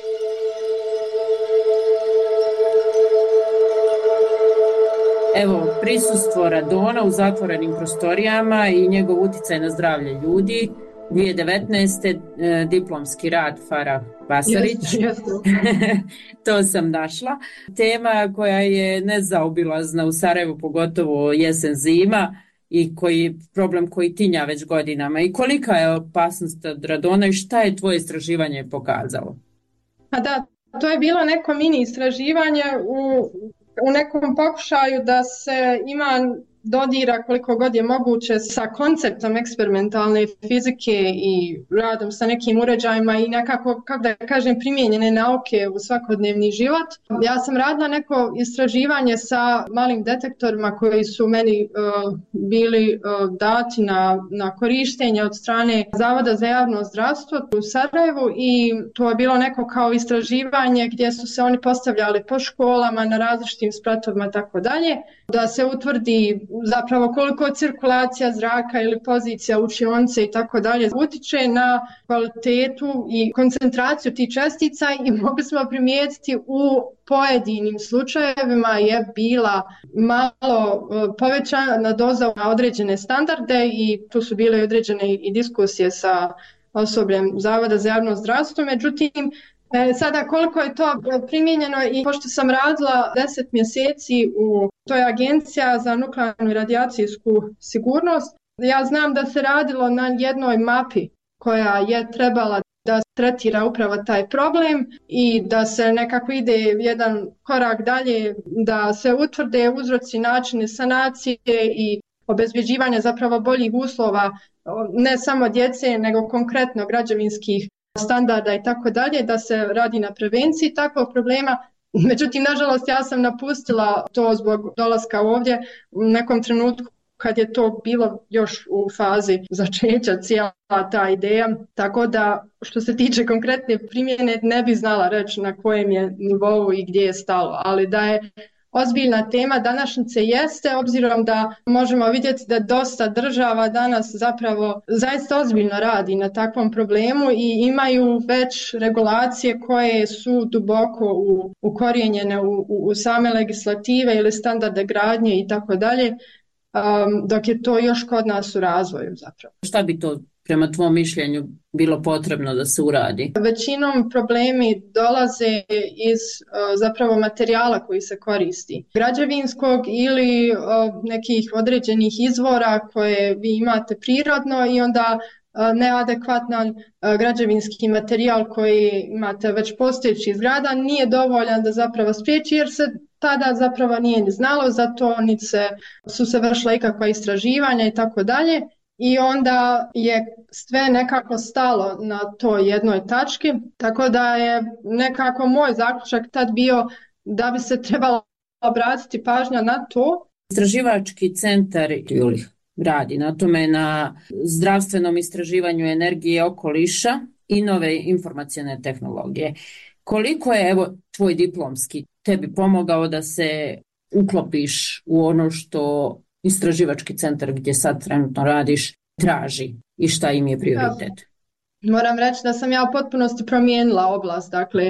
Evo, prisustvo radona u zatvorenim prostorijama i njegov utjecaj na zdravlje ljudi. 2019. Diplomski rad Farah Basarić. To sam našla. Tema koja je nezaobilazna u Sarajevu, pogotovo jesen zima i problem koji tinja već godinama. I kolika je opasnost od radona i šta je tvoje istraživanje pokazalo? A da, to je bilo neko mini istraživanje u nekom pokušaju da se ima dodira koliko god je moguće sa konceptom eksperimentalne fizike i radom sa nekim uređajima i nekako, kako da kažem, primijenjene nauke u svakodnevni život. Ja sam radila neko istraživanje sa malim detektorima koji su meni bili dati na korištenje od strane Zavoda za javno zdravstvo u Sarajevu i to je bilo neko kao istraživanje gdje su se oni postavljali po školama na različitim spratovima tako dalje, da se utvrdi zapravo koliko cirkulacija zraka ili pozicija učionice i tako dalje utječe na kvalitetu i koncentraciju tih čestica i mogli smo primijetiti u pojedinim slučajevima je bila malo povećana doza na određene standarde i tu su bile određene i diskusije sa osobljem Zavoda za javno zdravstvo, međutim sada koliko je to primijenjeno i pošto sam radila 10 mjeseci to je Agencija za nuklearnu i radijacijsku sigurnost, ja znam da se radilo na jednoj mapi koja je trebala da tretira upravo taj problem i da se nekako ide jedan korak dalje, da se utvrde uzroci, načini sanacije i obezbeđivanja zapravo boljih uslova ne samo djece nego konkretno građevinskih standarda i tako dalje, da se radi na prevenciji takvog problema. Međutim, nažalost, ja sam napustila to zbog dolaska ovdje u nekom trenutku kad je to bilo još u fazi začeća cijela ta ideja, tako da što se tiče konkretne primjene ne bi znala reći na kojem je nivou i gdje je stalo, ali da je ozbiljna tema današnjice jeste, obzirom da možemo vidjeti da dosta država danas zapravo zaista ozbiljno radi na takvom problemu i imaju već regulacije koje su duboko ukorijenjene u same legislative ili standarde gradnje i tako dalje, dok je to još kod nas u razvoju zapravo. Šta bi to prema tvom mišljenju bilo potrebno da se uradi? Većinom problemi dolaze iz zapravo materijala koji se koristi. Građevinskog ili nekih određenih izvora koje vi imate prirodno i onda neadekvatan građevinski materijal koji imate već postojeći zgrada nije dovoljan da zapravo spriječi jer se tada zapravo nije ni znalo za to, niti su se vršila ikakva istraživanja i tako dalje. I onda je sve nekako stalo na toj jednoj tački, tako da je nekako moj zaključak tad bio da bi se trebalo obratiti pažnja na to. Istraživački centar Jülich radi na tome, na zdravstvenom istraživanju energije okoliša i nove informacione tehnologije. Koliko je tvoj diplomski tebi pomogao da se uklopiš u ono što istraživački centar gdje sad trenutno radiš traži i šta im je prioritet? Moram reći da sam ja u potpunosti promijenila oblast, dakle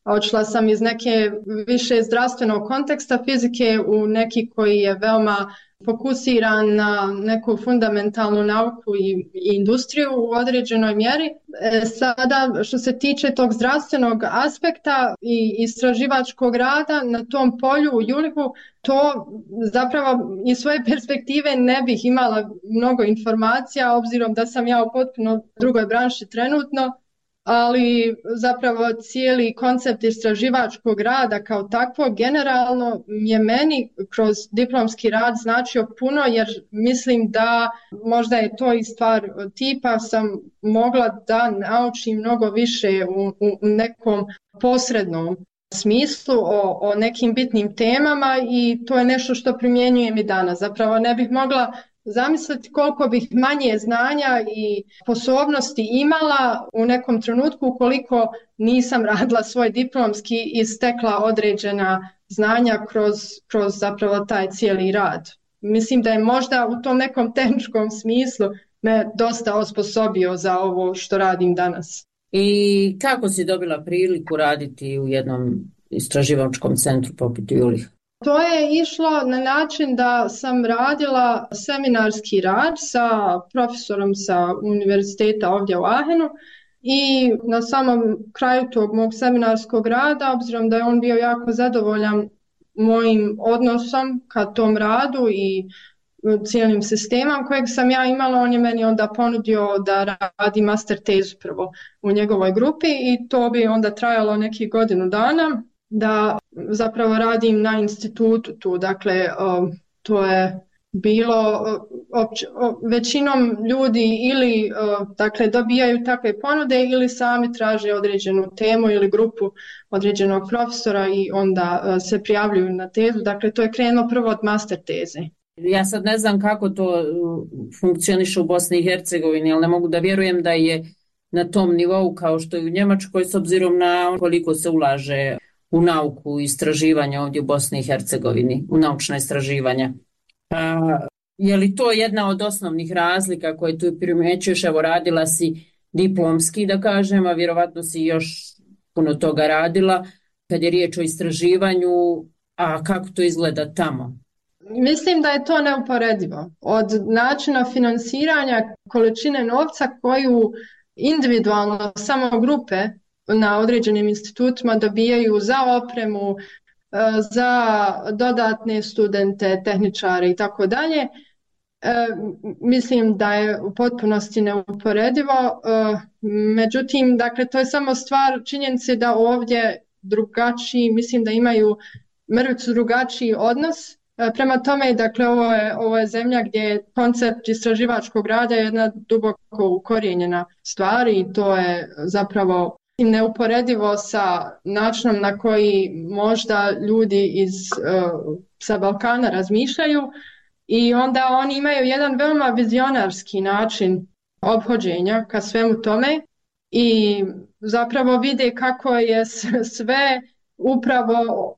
Odšla sam iz neke više zdravstvenog konteksta fizike u neki koji je veoma fokusiran na neku fundamentalnu nauku i industriju u određenoj mjeri. Sada što se tiče tog zdravstvenog aspekta i istraživačkog rada na tom polju u Julihu, to zapravo iz svoje perspektive ne bih imala mnogo informacija obzirom da sam ja u potpuno drugoj branši trenutno, ali zapravo cijeli koncept istraživačkog rada kao takvog generalno je meni kroz diplomski rad značio puno, jer mislim da možda je to i stvar tipa sam mogla da naučim mnogo više u nekom posrednom smislu o nekim bitnim temama i to je nešto što primjenjujem i danas. Zapravo ne bih mogla zamisliti koliko bih manje znanja i sposobnosti imala u nekom trenutku ukoliko nisam radila svoj diplomski i stekla određena znanja kroz zapravo taj cijeli rad. Mislim da je možda u tom nekom tehničkom smislu me dosta osposobio za ovo što radim danas. I kako si dobila priliku raditi u jednom istraživačkom centru poput Juliha? To je išlo na način da sam radila seminarski rad sa profesorom sa univerziteta ovdje u Aachenu i na samom kraju tog mog seminarskog rada, obzirom da je on bio jako zadovoljan mojim odnosom ka tom radu i cijelim sistemom kojeg sam ja imala, on je meni onda ponudio da radi master tezu prvo u njegovoj grupi i to bi onda trajalo nekih godinu dana. Da zapravo radim na institutu tu, dakle to je bilo većinom ljudi ili dakle dobijaju takve ponude ili sami traže određenu temu ili grupu određenog profesora i onda se prijavljuju na tezu, dakle to je krenulo prvo od master teze. Ja sad ne znam kako to funkcioniše u Bosni i Hercegovini, ali ne mogu da vjerujem da je na tom nivou kao što je u Njemačkoj s obzirom na koliko se ulaže u nauku i istraživanja ovdje u Bosni i Hercegovini, u naučna istraživanja. Je li to jedna od osnovnih razlika koje tu primjećuješ? Evo, radila si diplomski, da kažem, a vjerovatno si još puno toga radila kad je riječ o istraživanju, a kako to izgleda tamo? Mislim da je to neuporedivo. Od načina financiranja, količine novca koju individualno samo grupe na određenim institutima dobijaju za opremu, za dodatne studente, tehničare i tako dalje. Mislim da je u potpunosti neuporedivo. Međutim, dakle, to je samo stvar činjenice da ovdje drugačiji, mislim da imaju mrvicu drugačiji odnos. Prema tome, dakle, ovo je zemlja gdje je koncept istraživačkog rada jedna duboko ukorijenjena stvar i to je zapravo neuporedivo sa načinom na koji možda ljudi sa Balkana razmišljaju i onda oni imaju jedan veoma vizionarski način ophođenja ka svemu tome i zapravo vide kako je sve upravo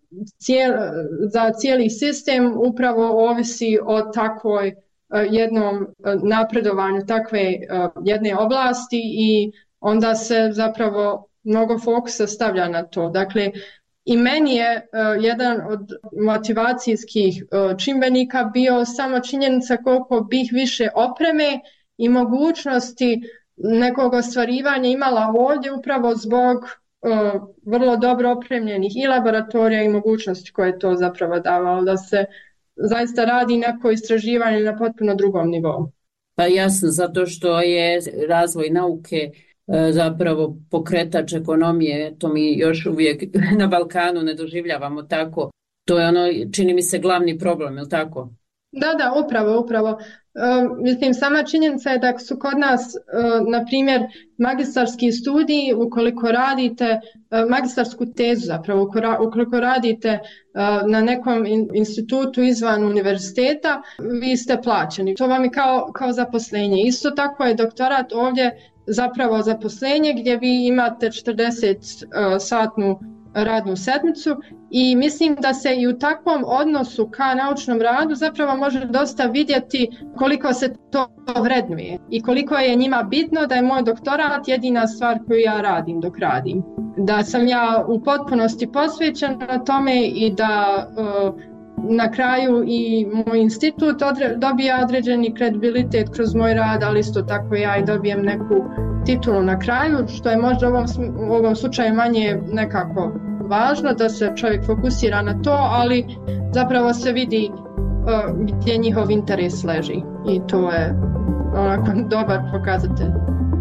za cijeli sistem upravo ovisi o takvoj jednom napredovanju takve jedne oblasti i onda se zapravo mnogo fokusa stavlja na to. Dakle, i meni je jedan od motivacijskih čimbenika bio samo činjenica koliko bih više opreme i mogućnosti nekog ostvarivanja imala ovdje upravo zbog vrlo dobro opremljenih i laboratorija i mogućnosti koje je to zapravo davalo da se zaista radi neko istraživanje na potpuno drugom nivou. Pa jasno, zato što je razvoj nauke zapravo pokretač ekonomije, to mi još uvijek na Balkanu ne doživljavamo tako. To je ono, čini mi se, glavni problem, je li tako? Da, upravo. Mislim, sama činjenica je da su kod nas, na primjer, magistarski studiji, ukoliko radite magistarsku tezu, zapravo ukoliko radite na nekom institutu izvan univerziteta, vi ste plaćeni. To vam je kao zaposlenje. Isto tako je doktorat ovdje zapravo zaposlenje gdje vi imate 40-satnu radnu sedmicu I mislim da se i u takvom odnosu ka naučnom radu zapravo može dosta vidjeti koliko se to vrednuje i koliko je njima bitno da je moj doktorat jedina stvar koju ja radim dok radim. Da sam ja u potpunosti posvećena tome i da na kraju i moj institut dobija određeni kredibilitet kroz moj rad, ali isto tako ja i dobijem neku titulu na kraju, što je možda u ovom slučaju manje nekako važno da se čovjek fokusira na to, ali zapravo se vidi gdje njihov interes leži i to je onako dobar pokazatelj.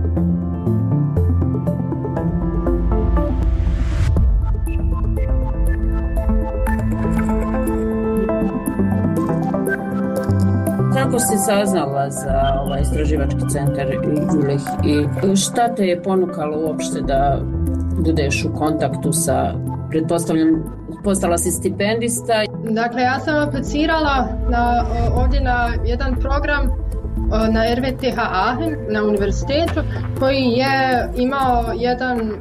Kako si saznala za ovaj istraživački centar Jüllich i šta te je ponukalo uopšte da budeš u kontaktu sa, pretpostavljam, postala si stipendista? Dakle, ja sam aplicirala ovdje na jedan program na RWTH Aachen na univerzitetu koji je imao jedan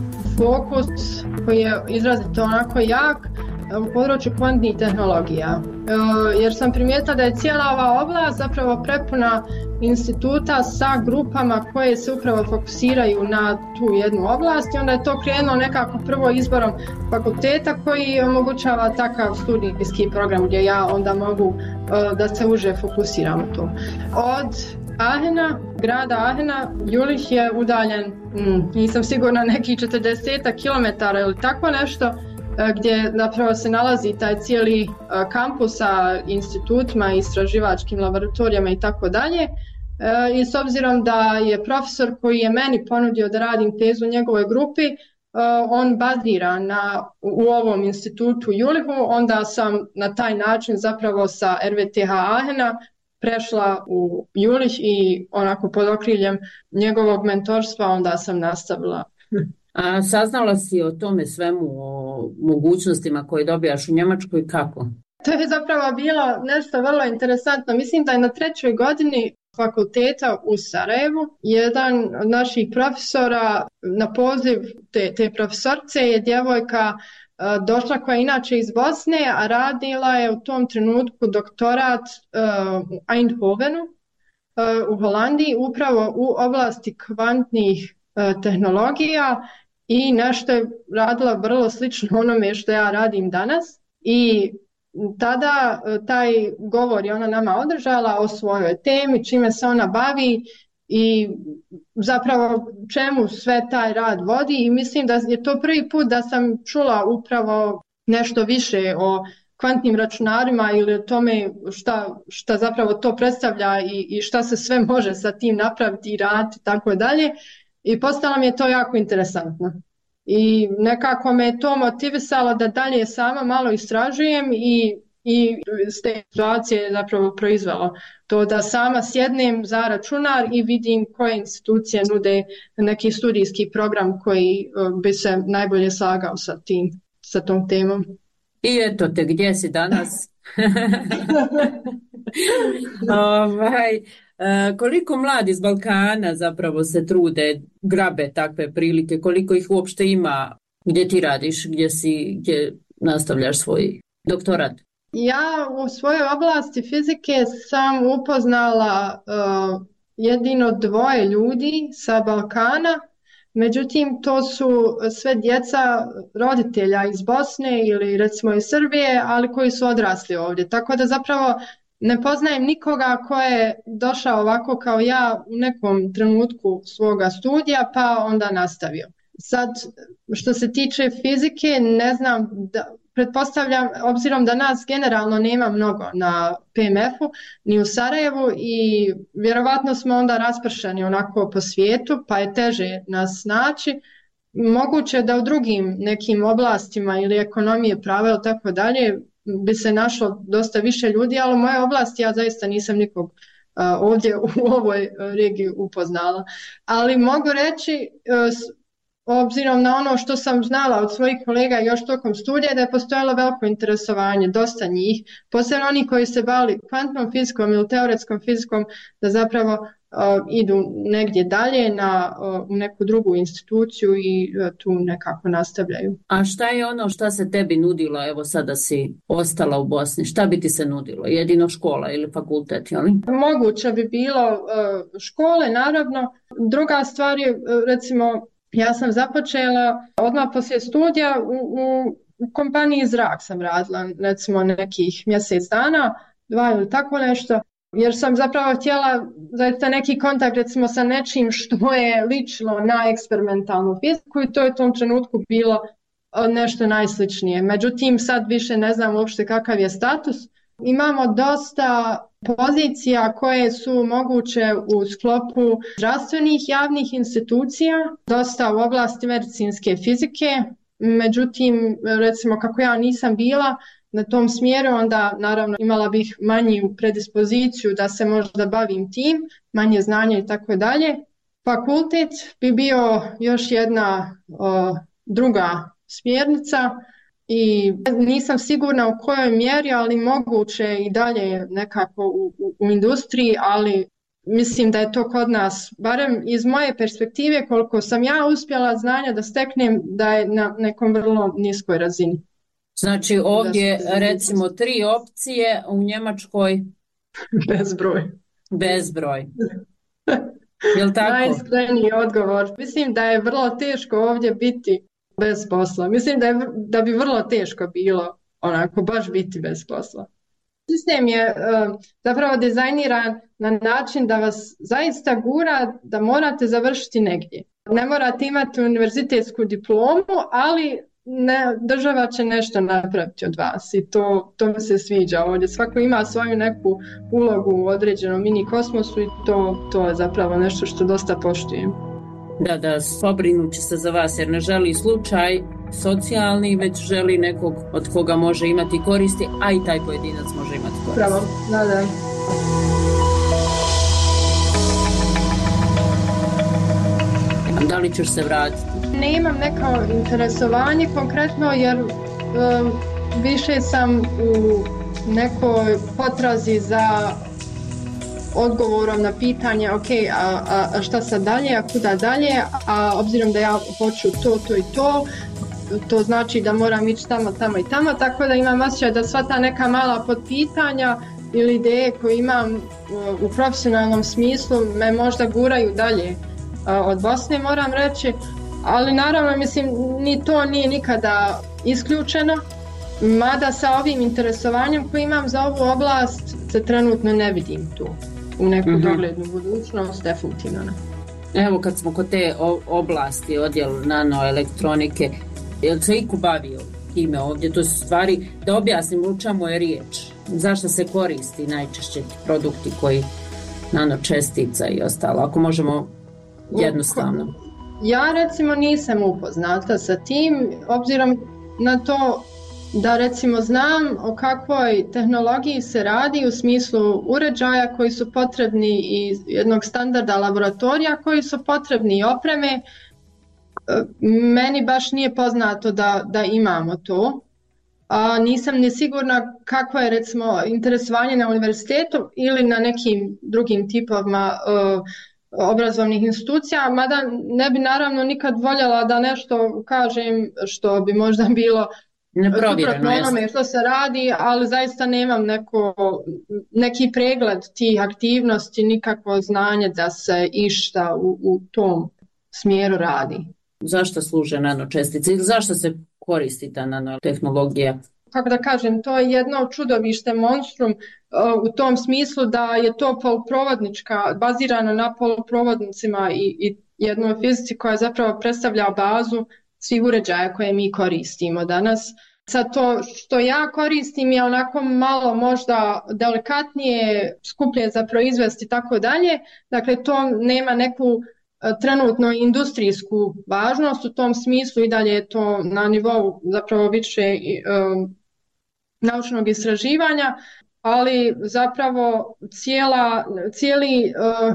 fokus koji je izrazito onako jak u području kvantnih tehnologija. Jer sam primijetila da je cijela ova oblast zapravo prepuna instituta sa grupama koje se upravo fokusiraju na tu jednu oblast i onda je to krenulo nekako prvo izborom fakulteta koji omogućava takav studijski program gdje ja onda mogu da se uže fokusiram u to. Od Aachena, grada Aachena, Jülich je udaljen, nisam sigurna, nekih 40 km ili tako nešto, gdje zapravo se nalazi taj cijeli kampus sa institutima, istraživačkim laboratorijama i tako dalje. I s obzirom da je profesor koji je meni ponudio da radim tezu u njegovoj grupi, on bazira u ovom institutu Jülichu, onda sam na taj način zapravo sa RWTH Aachena prešla u Jülich i onako pod okriljem njegovog mentorstva onda sam nastavila. A saznala si o tome svemu, o mogućnostima koje dobijaš u Njemačkoj, kako? To je zapravo bilo nešto vrlo interesantno. Mislim da je na 3. godini fakulteta u Sarajevu jedan od naših profesora na poziv te profesorce je djevojka došla koja je inače iz Bosne, a radila je u tom trenutku doktorat u Eindhovenu u Holandiji upravo u oblasti kvantnih tehnologija i nešto je radila vrlo slično onome što ja radim danas i tada taj govor je ona nama održala o svojoj temi, čime se ona bavi i zapravo čemu sve taj rad vodi i mislim da je to prvi put da sam čula upravo nešto više o kvantnim računarima ili o tome šta zapravo to predstavlja i šta se sve može sa tim napraviti i raditi i tako dalje. I postalo mi je to jako interesantno. I nekako me to motivisalo da dalje sama malo istražujem i s te situacije je zapravo proizvelo to da sama sjednem za računar i vidim koje institucije nude neki studijski program koji bi se najbolje slagao sa tom temom. I eto te, gdje si danas? Koliko mladi iz Balkana zapravo se trude, grabe takve prilike, koliko ih uopšte ima, gdje ti radiš, gdje nastavljaš svoj doktorat? Ja u svojoj oblasti fizike sam upoznala jedino 2 ljudi sa Balkana, međutim to su sve djeca roditelja iz Bosne ili recimo iz Srbije, ali koji su odrasli ovdje, tako da zapravo ne poznajem nikoga ko je došao ovako kao ja u nekom trenutku svoga studija pa onda nastavio. Sad, što se tiče fizike, ne znam, pretpostavljam, obzirom da nas generalno nema mnogo na PMF-u, ni u Sarajevu i vjerovatno smo onda raspršeni onako po svijetu, pa je teže nas naći. Moguće da u drugim nekim oblastima ili ekonomije, prava ili tako dalje, bi se našlo dosta više ljudi, ali u mojoj oblasti ja zaista nisam nikog ovdje u ovoj regiji upoznala. Ali mogu reći, obzirom na ono što sam znala od svojih kolega još tokom studija, da je postojalo veliko interesovanje, dosta njih, posebno oni koji se bavili kvantnom fizikom ili teoretskom fizikom, da zapravo idu negdje dalje u neku drugu instituciju i tu nekako nastavljaju. A šta je ono šta se tebi nudilo, evo sada si ostala u Bosni, šta bi ti se nudilo? Jedino škola ili fakultet, jel? Moguće bi bilo škole, naravno. Druga stvar je, recimo, ja sam započela odmah poslije studija u kompaniji Zrak sam radila, recimo nekih mjesec dana, 2 ili tako nešto. Jer sam zapravo htjela zaista neki kontakt recimo sa nečim što je ličilo na eksperimentalnu fiziku i to je u tom trenutku bilo nešto najsličnije. Međutim, sad više ne znam uopšte kakav je status. Imamo dosta pozicija koje su moguće u sklopu zdravstvenih javnih institucija, dosta u oblasti medicinske fizike. Međutim, recimo kako ja nisam bila na tom smjeru, onda naravno imala bih manju predispoziciju da se možda bavim tim, manje znanja i tako dalje. Fakultet bi bio još jedna druga smjernica i nisam sigurna u kojoj mjeri, ali moguće i dalje nekako u industriji, ali mislim da je to kod nas, barem iz moje perspektive, koliko sam ja uspjela znanja da steknem, da je na nekom vrlo niskoj razini. Znači ovdje recimo 3 opcije, u Njemačkoj bezbroj. Bezbroj. Jel tako? Najiskreniji odgovor. Mislim da je vrlo teško ovdje biti bez posla. Mislim da bi vrlo teško bilo onako baš biti bez posla. Sistem je zapravo dizajniran na način da vas zaista gura da morate završiti negdje. Ne morate imati univerzitetsku diplomu, ali država će nešto napraviti od vas i to mi se sviđa ovdje. Svako ima svoju neku ulogu u određenom mini kosmosu i to je zapravo nešto što dosta poštujem. Da, pobrinut će se za vas jer ne želi slučaj socijalni, već želi nekog od koga može imati koristi, a i taj pojedinac može imati koristi. Pravo, da. Da li ćeš se vratiti? Nemam neko interesovanje konkretno jer više sam u nekoj potrazi za odgovorom na pitanje ok, a šta sad dalje, a kuda dalje, a obzirom da ja hoću to i to znači da moram ići tamo i tamo, tako da imam osjećaj da sva ta neka mala potpitanja ili ideje koje imam u profesionalnom smislu me možda guraju dalje od Bosne, moram reći, ali naravno mislim ni to nije nikada isključeno, mada sa ovim interesovanjem koje imam za ovu oblast se trenutno ne vidim tu u neku doglednu budućnost, definitivno ne. Evo kad smo kod te oblasti, odjel nanoelektronike, je li se iko bavio time ovdje? To su stvari, da objasnim u čemu je riječ, zašto se koristi najčešće produkti koji nanočestica i ostalo, ako možemo jednostavno. Ja recimo nisam upoznata sa tim, obzirom na to da recimo znam o kakvoj tehnologiji se radi u smislu uređaja koji su potrebni i jednog standarda laboratorija koji su potrebni i opreme. Meni baš nije poznato da imamo to. Nisam ni sigurna kako je recimo interesovanje na univerzitetu ili na nekim drugim tipovima obrazovnih institucija, mada ne bi naravno nikad voljela da nešto kažem što bi možda bilo suprotno onome što se radi, ali zaista nemam neki pregled tih aktivnosti, nikakvo znanje da se išta u tom smjeru radi. Zašto služe nanočestice? Zašto se koristi ta nanotehnologija? Kako da kažem, to je jedno čudovište, monstrum u tom smislu da je to poluprovodnička, bazirano na poluprovodnicima i jednoj fizici koja zapravo predstavlja bazu svih uređaja koje mi koristimo danas. Sad to što ja koristim je onako malo možda delikatnije, skuplje za proizvesti i tako dalje. Dakle, to nema neku trenutno industrijsku važnost u tom smislu i dalje je to na nivou zapravo više naučnog istraživanja, ali zapravo cijeli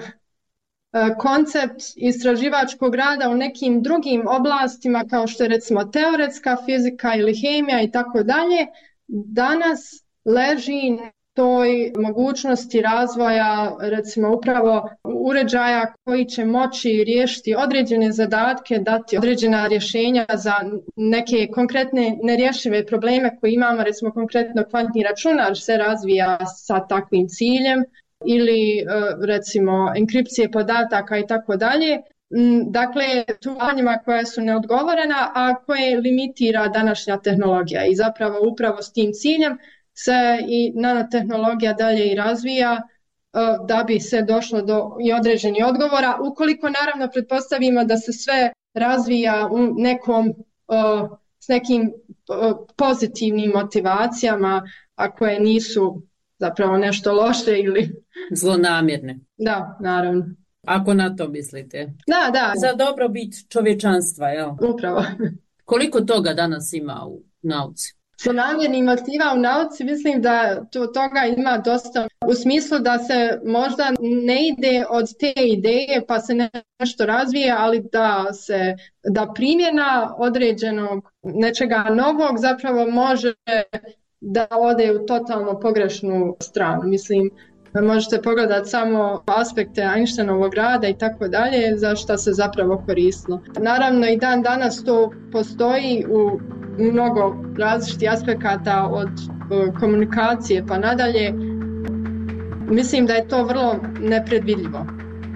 koncept istraživačkog rada u nekim drugim oblastima kao što je recimo teoretska fizika ili hemija i tako dalje, danas leži toj mogućnosti razvoja, recimo upravo uređaja koji će moći riješiti određene zadatke, dati određena rješenja za neke konkretne nerješive probleme koje imamo, recimo konkretno kvantni računar se razvija sa takvim ciljem ili recimo enkripcije podataka i tako dalje. Dakle, pitanjima koja su neodgovorena, a koje limitira današnja tehnologija i zapravo upravo s tim ciljem se i nanotehnologija dalje i razvija da bi se došlo do i određenih odgovora, ukoliko naravno pretpostavimo da se sve razvija u s nekim pozitivnim motivacijama, a koje nisu zapravo nešto loše ili zlonamjerne. Da, naravno. Ako na to mislite. Da. Za dobrobit čovječanstva, jel? Upravo. Koliko toga danas ima u nauci? Zlonamjernih motiva u nauci, mislim da toga ima dosta, u smislu da se možda ne ide od te ideje pa se nešto razvije, ali da primjena određenog nečega novog zapravo može da ode u totalno pogrešnu stranu. Mislim, možete pogledati samo aspekte Einsteinovog rada i tako dalje, za što se zapravo koristilo. Naravno i dan danas to postoji u mnogo različitih aspekata od komunikacije pa nadalje. Mislim da je to vrlo nepredvidljivo.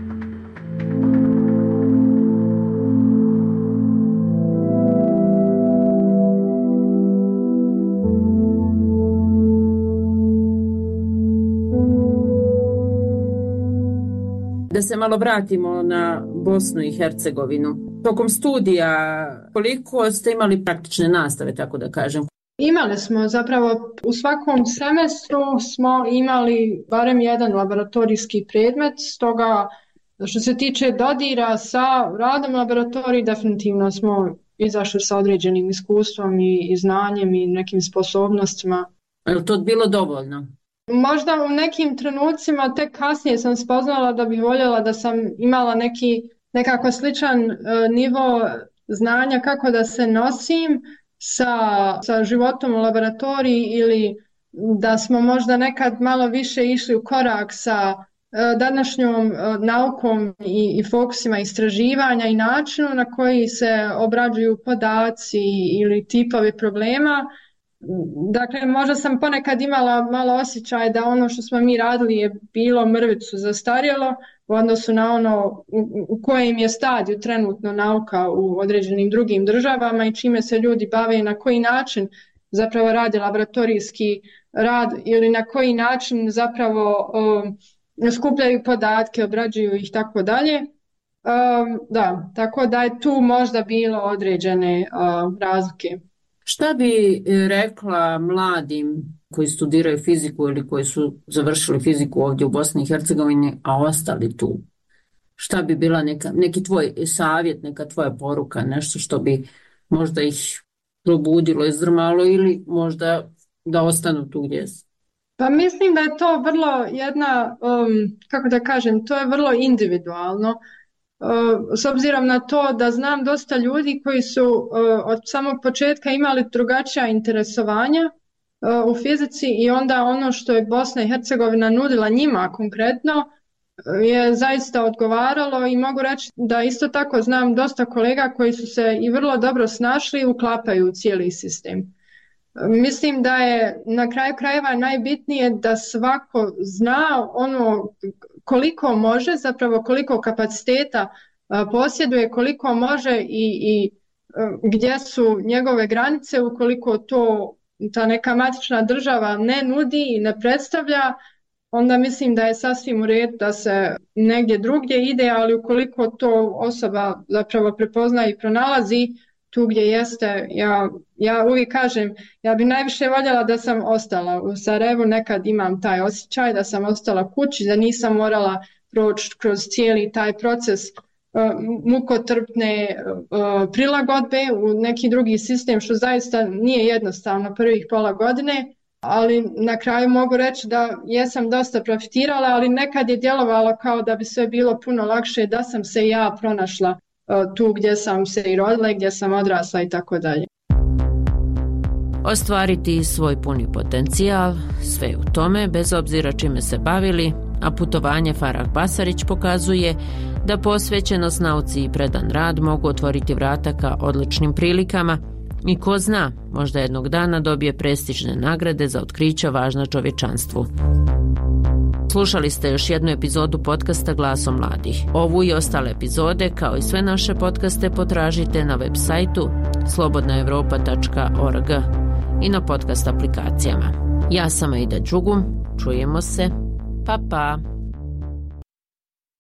Da se malo vratimo na Bosnu i Hercegovinu. Tokom studija, koliko ste imali praktične nastave, tako da kažem? Imali smo zapravo u svakom semestru smo imali barem jedan laboratorijski predmet, stoga što se tiče dodira sa radom laboratoriji definitivno smo izašli sa određenim iskustvom i znanjem i nekim sposobnostima. Je li to bilo dovoljno? Možda u nekim trenucima tek kasnije sam spoznala da bih voljela da sam imala nekako sličan nivo znanja kako da se nosim sa životom u laboratoriji ili da smo možda nekad malo više išli u korak sa današnjom naukom i fokusima istraživanja i načinu na koji se obrađuju podaci ili tipovi problema. Dakle, možda sam ponekad imala malo osjećaj da ono što smo mi radili je bilo mrvicu zastarjelo u odnosu na ono u kojem je stadiju trenutno nauka u određenim drugim državama i čime se ljudi bave i na koji način zapravo rade laboratorijski rad ili na koji način zapravo skupljaju podatke, obrađuju ih tako dalje. Da, tako da je tu možda bilo određene razlike. Šta bi rekla mladim koji studiraju fiziku ili koji su završili fiziku ovdje u Bosni i Hercegovini, a ostali tu? Šta bi bila neki tvoj savjet, neka tvoja poruka, nešto što bi možda ih probudilo, izdrmalo ili možda da ostanu tu gdje su? Pa mislim da je to vrlo kako da kažem, to je vrlo individualno. S obzirom na to da znam dosta ljudi koji su od samog početka imali drugačija interesovanja u fizici i onda ono što je Bosna i Hercegovina nudila njima konkretno je zaista odgovaralo i mogu reći da isto tako znam dosta kolega koji su se i vrlo dobro snašli i uklapaju u cijeli sistem. Mislim da je na kraju krajeva najbitnije da svako zna ono koliko može, zapravo koliko kapaciteta posjeduje, koliko može i gdje su njegove granice ukoliko to ta neka matična država ne nudi i ne predstavlja, onda mislim da je sasvim u redu da se negdje drugdje ide, ali ukoliko to osoba zapravo prepozna i pronalazi tu gdje jeste, ja uvijek kažem, ja bi najviše voljela da sam ostala u Sarajevu, nekad imam taj osjećaj da sam ostala kući, da nisam morala proći kroz cijeli taj proces mukotrpne prilagodbe u neki drugi sistem, što zaista nije jednostavno prvih pola godine, ali na kraju mogu reći da jesam dosta profitirala, ali nekad je djelovalo kao da bi sve bilo puno lakše da sam se ja pronašla tu gdje sam se i rodila i gdje sam odrasla i tako dalje. ostvariti svoj puni potencijal, sve u tome, bez obzira čime se bavili, a putovanje Farah Basarić pokazuje da posvećenost nauci i predan rad mogu otvoriti vrata ka odličnim prilikama i ko zna, možda jednog dana dobije prestižne nagrade za otkrića važna čovječanstvu. Slušali ste još jednu epizodu podcasta Glasom mladih. Ovu i ostale epizode, kao i sve naše podcaste, potražite na web sajtu slobodnaevropa.org i na podcast aplikacijama. Ja sam Aida Đugum, čujemo se, pa pa!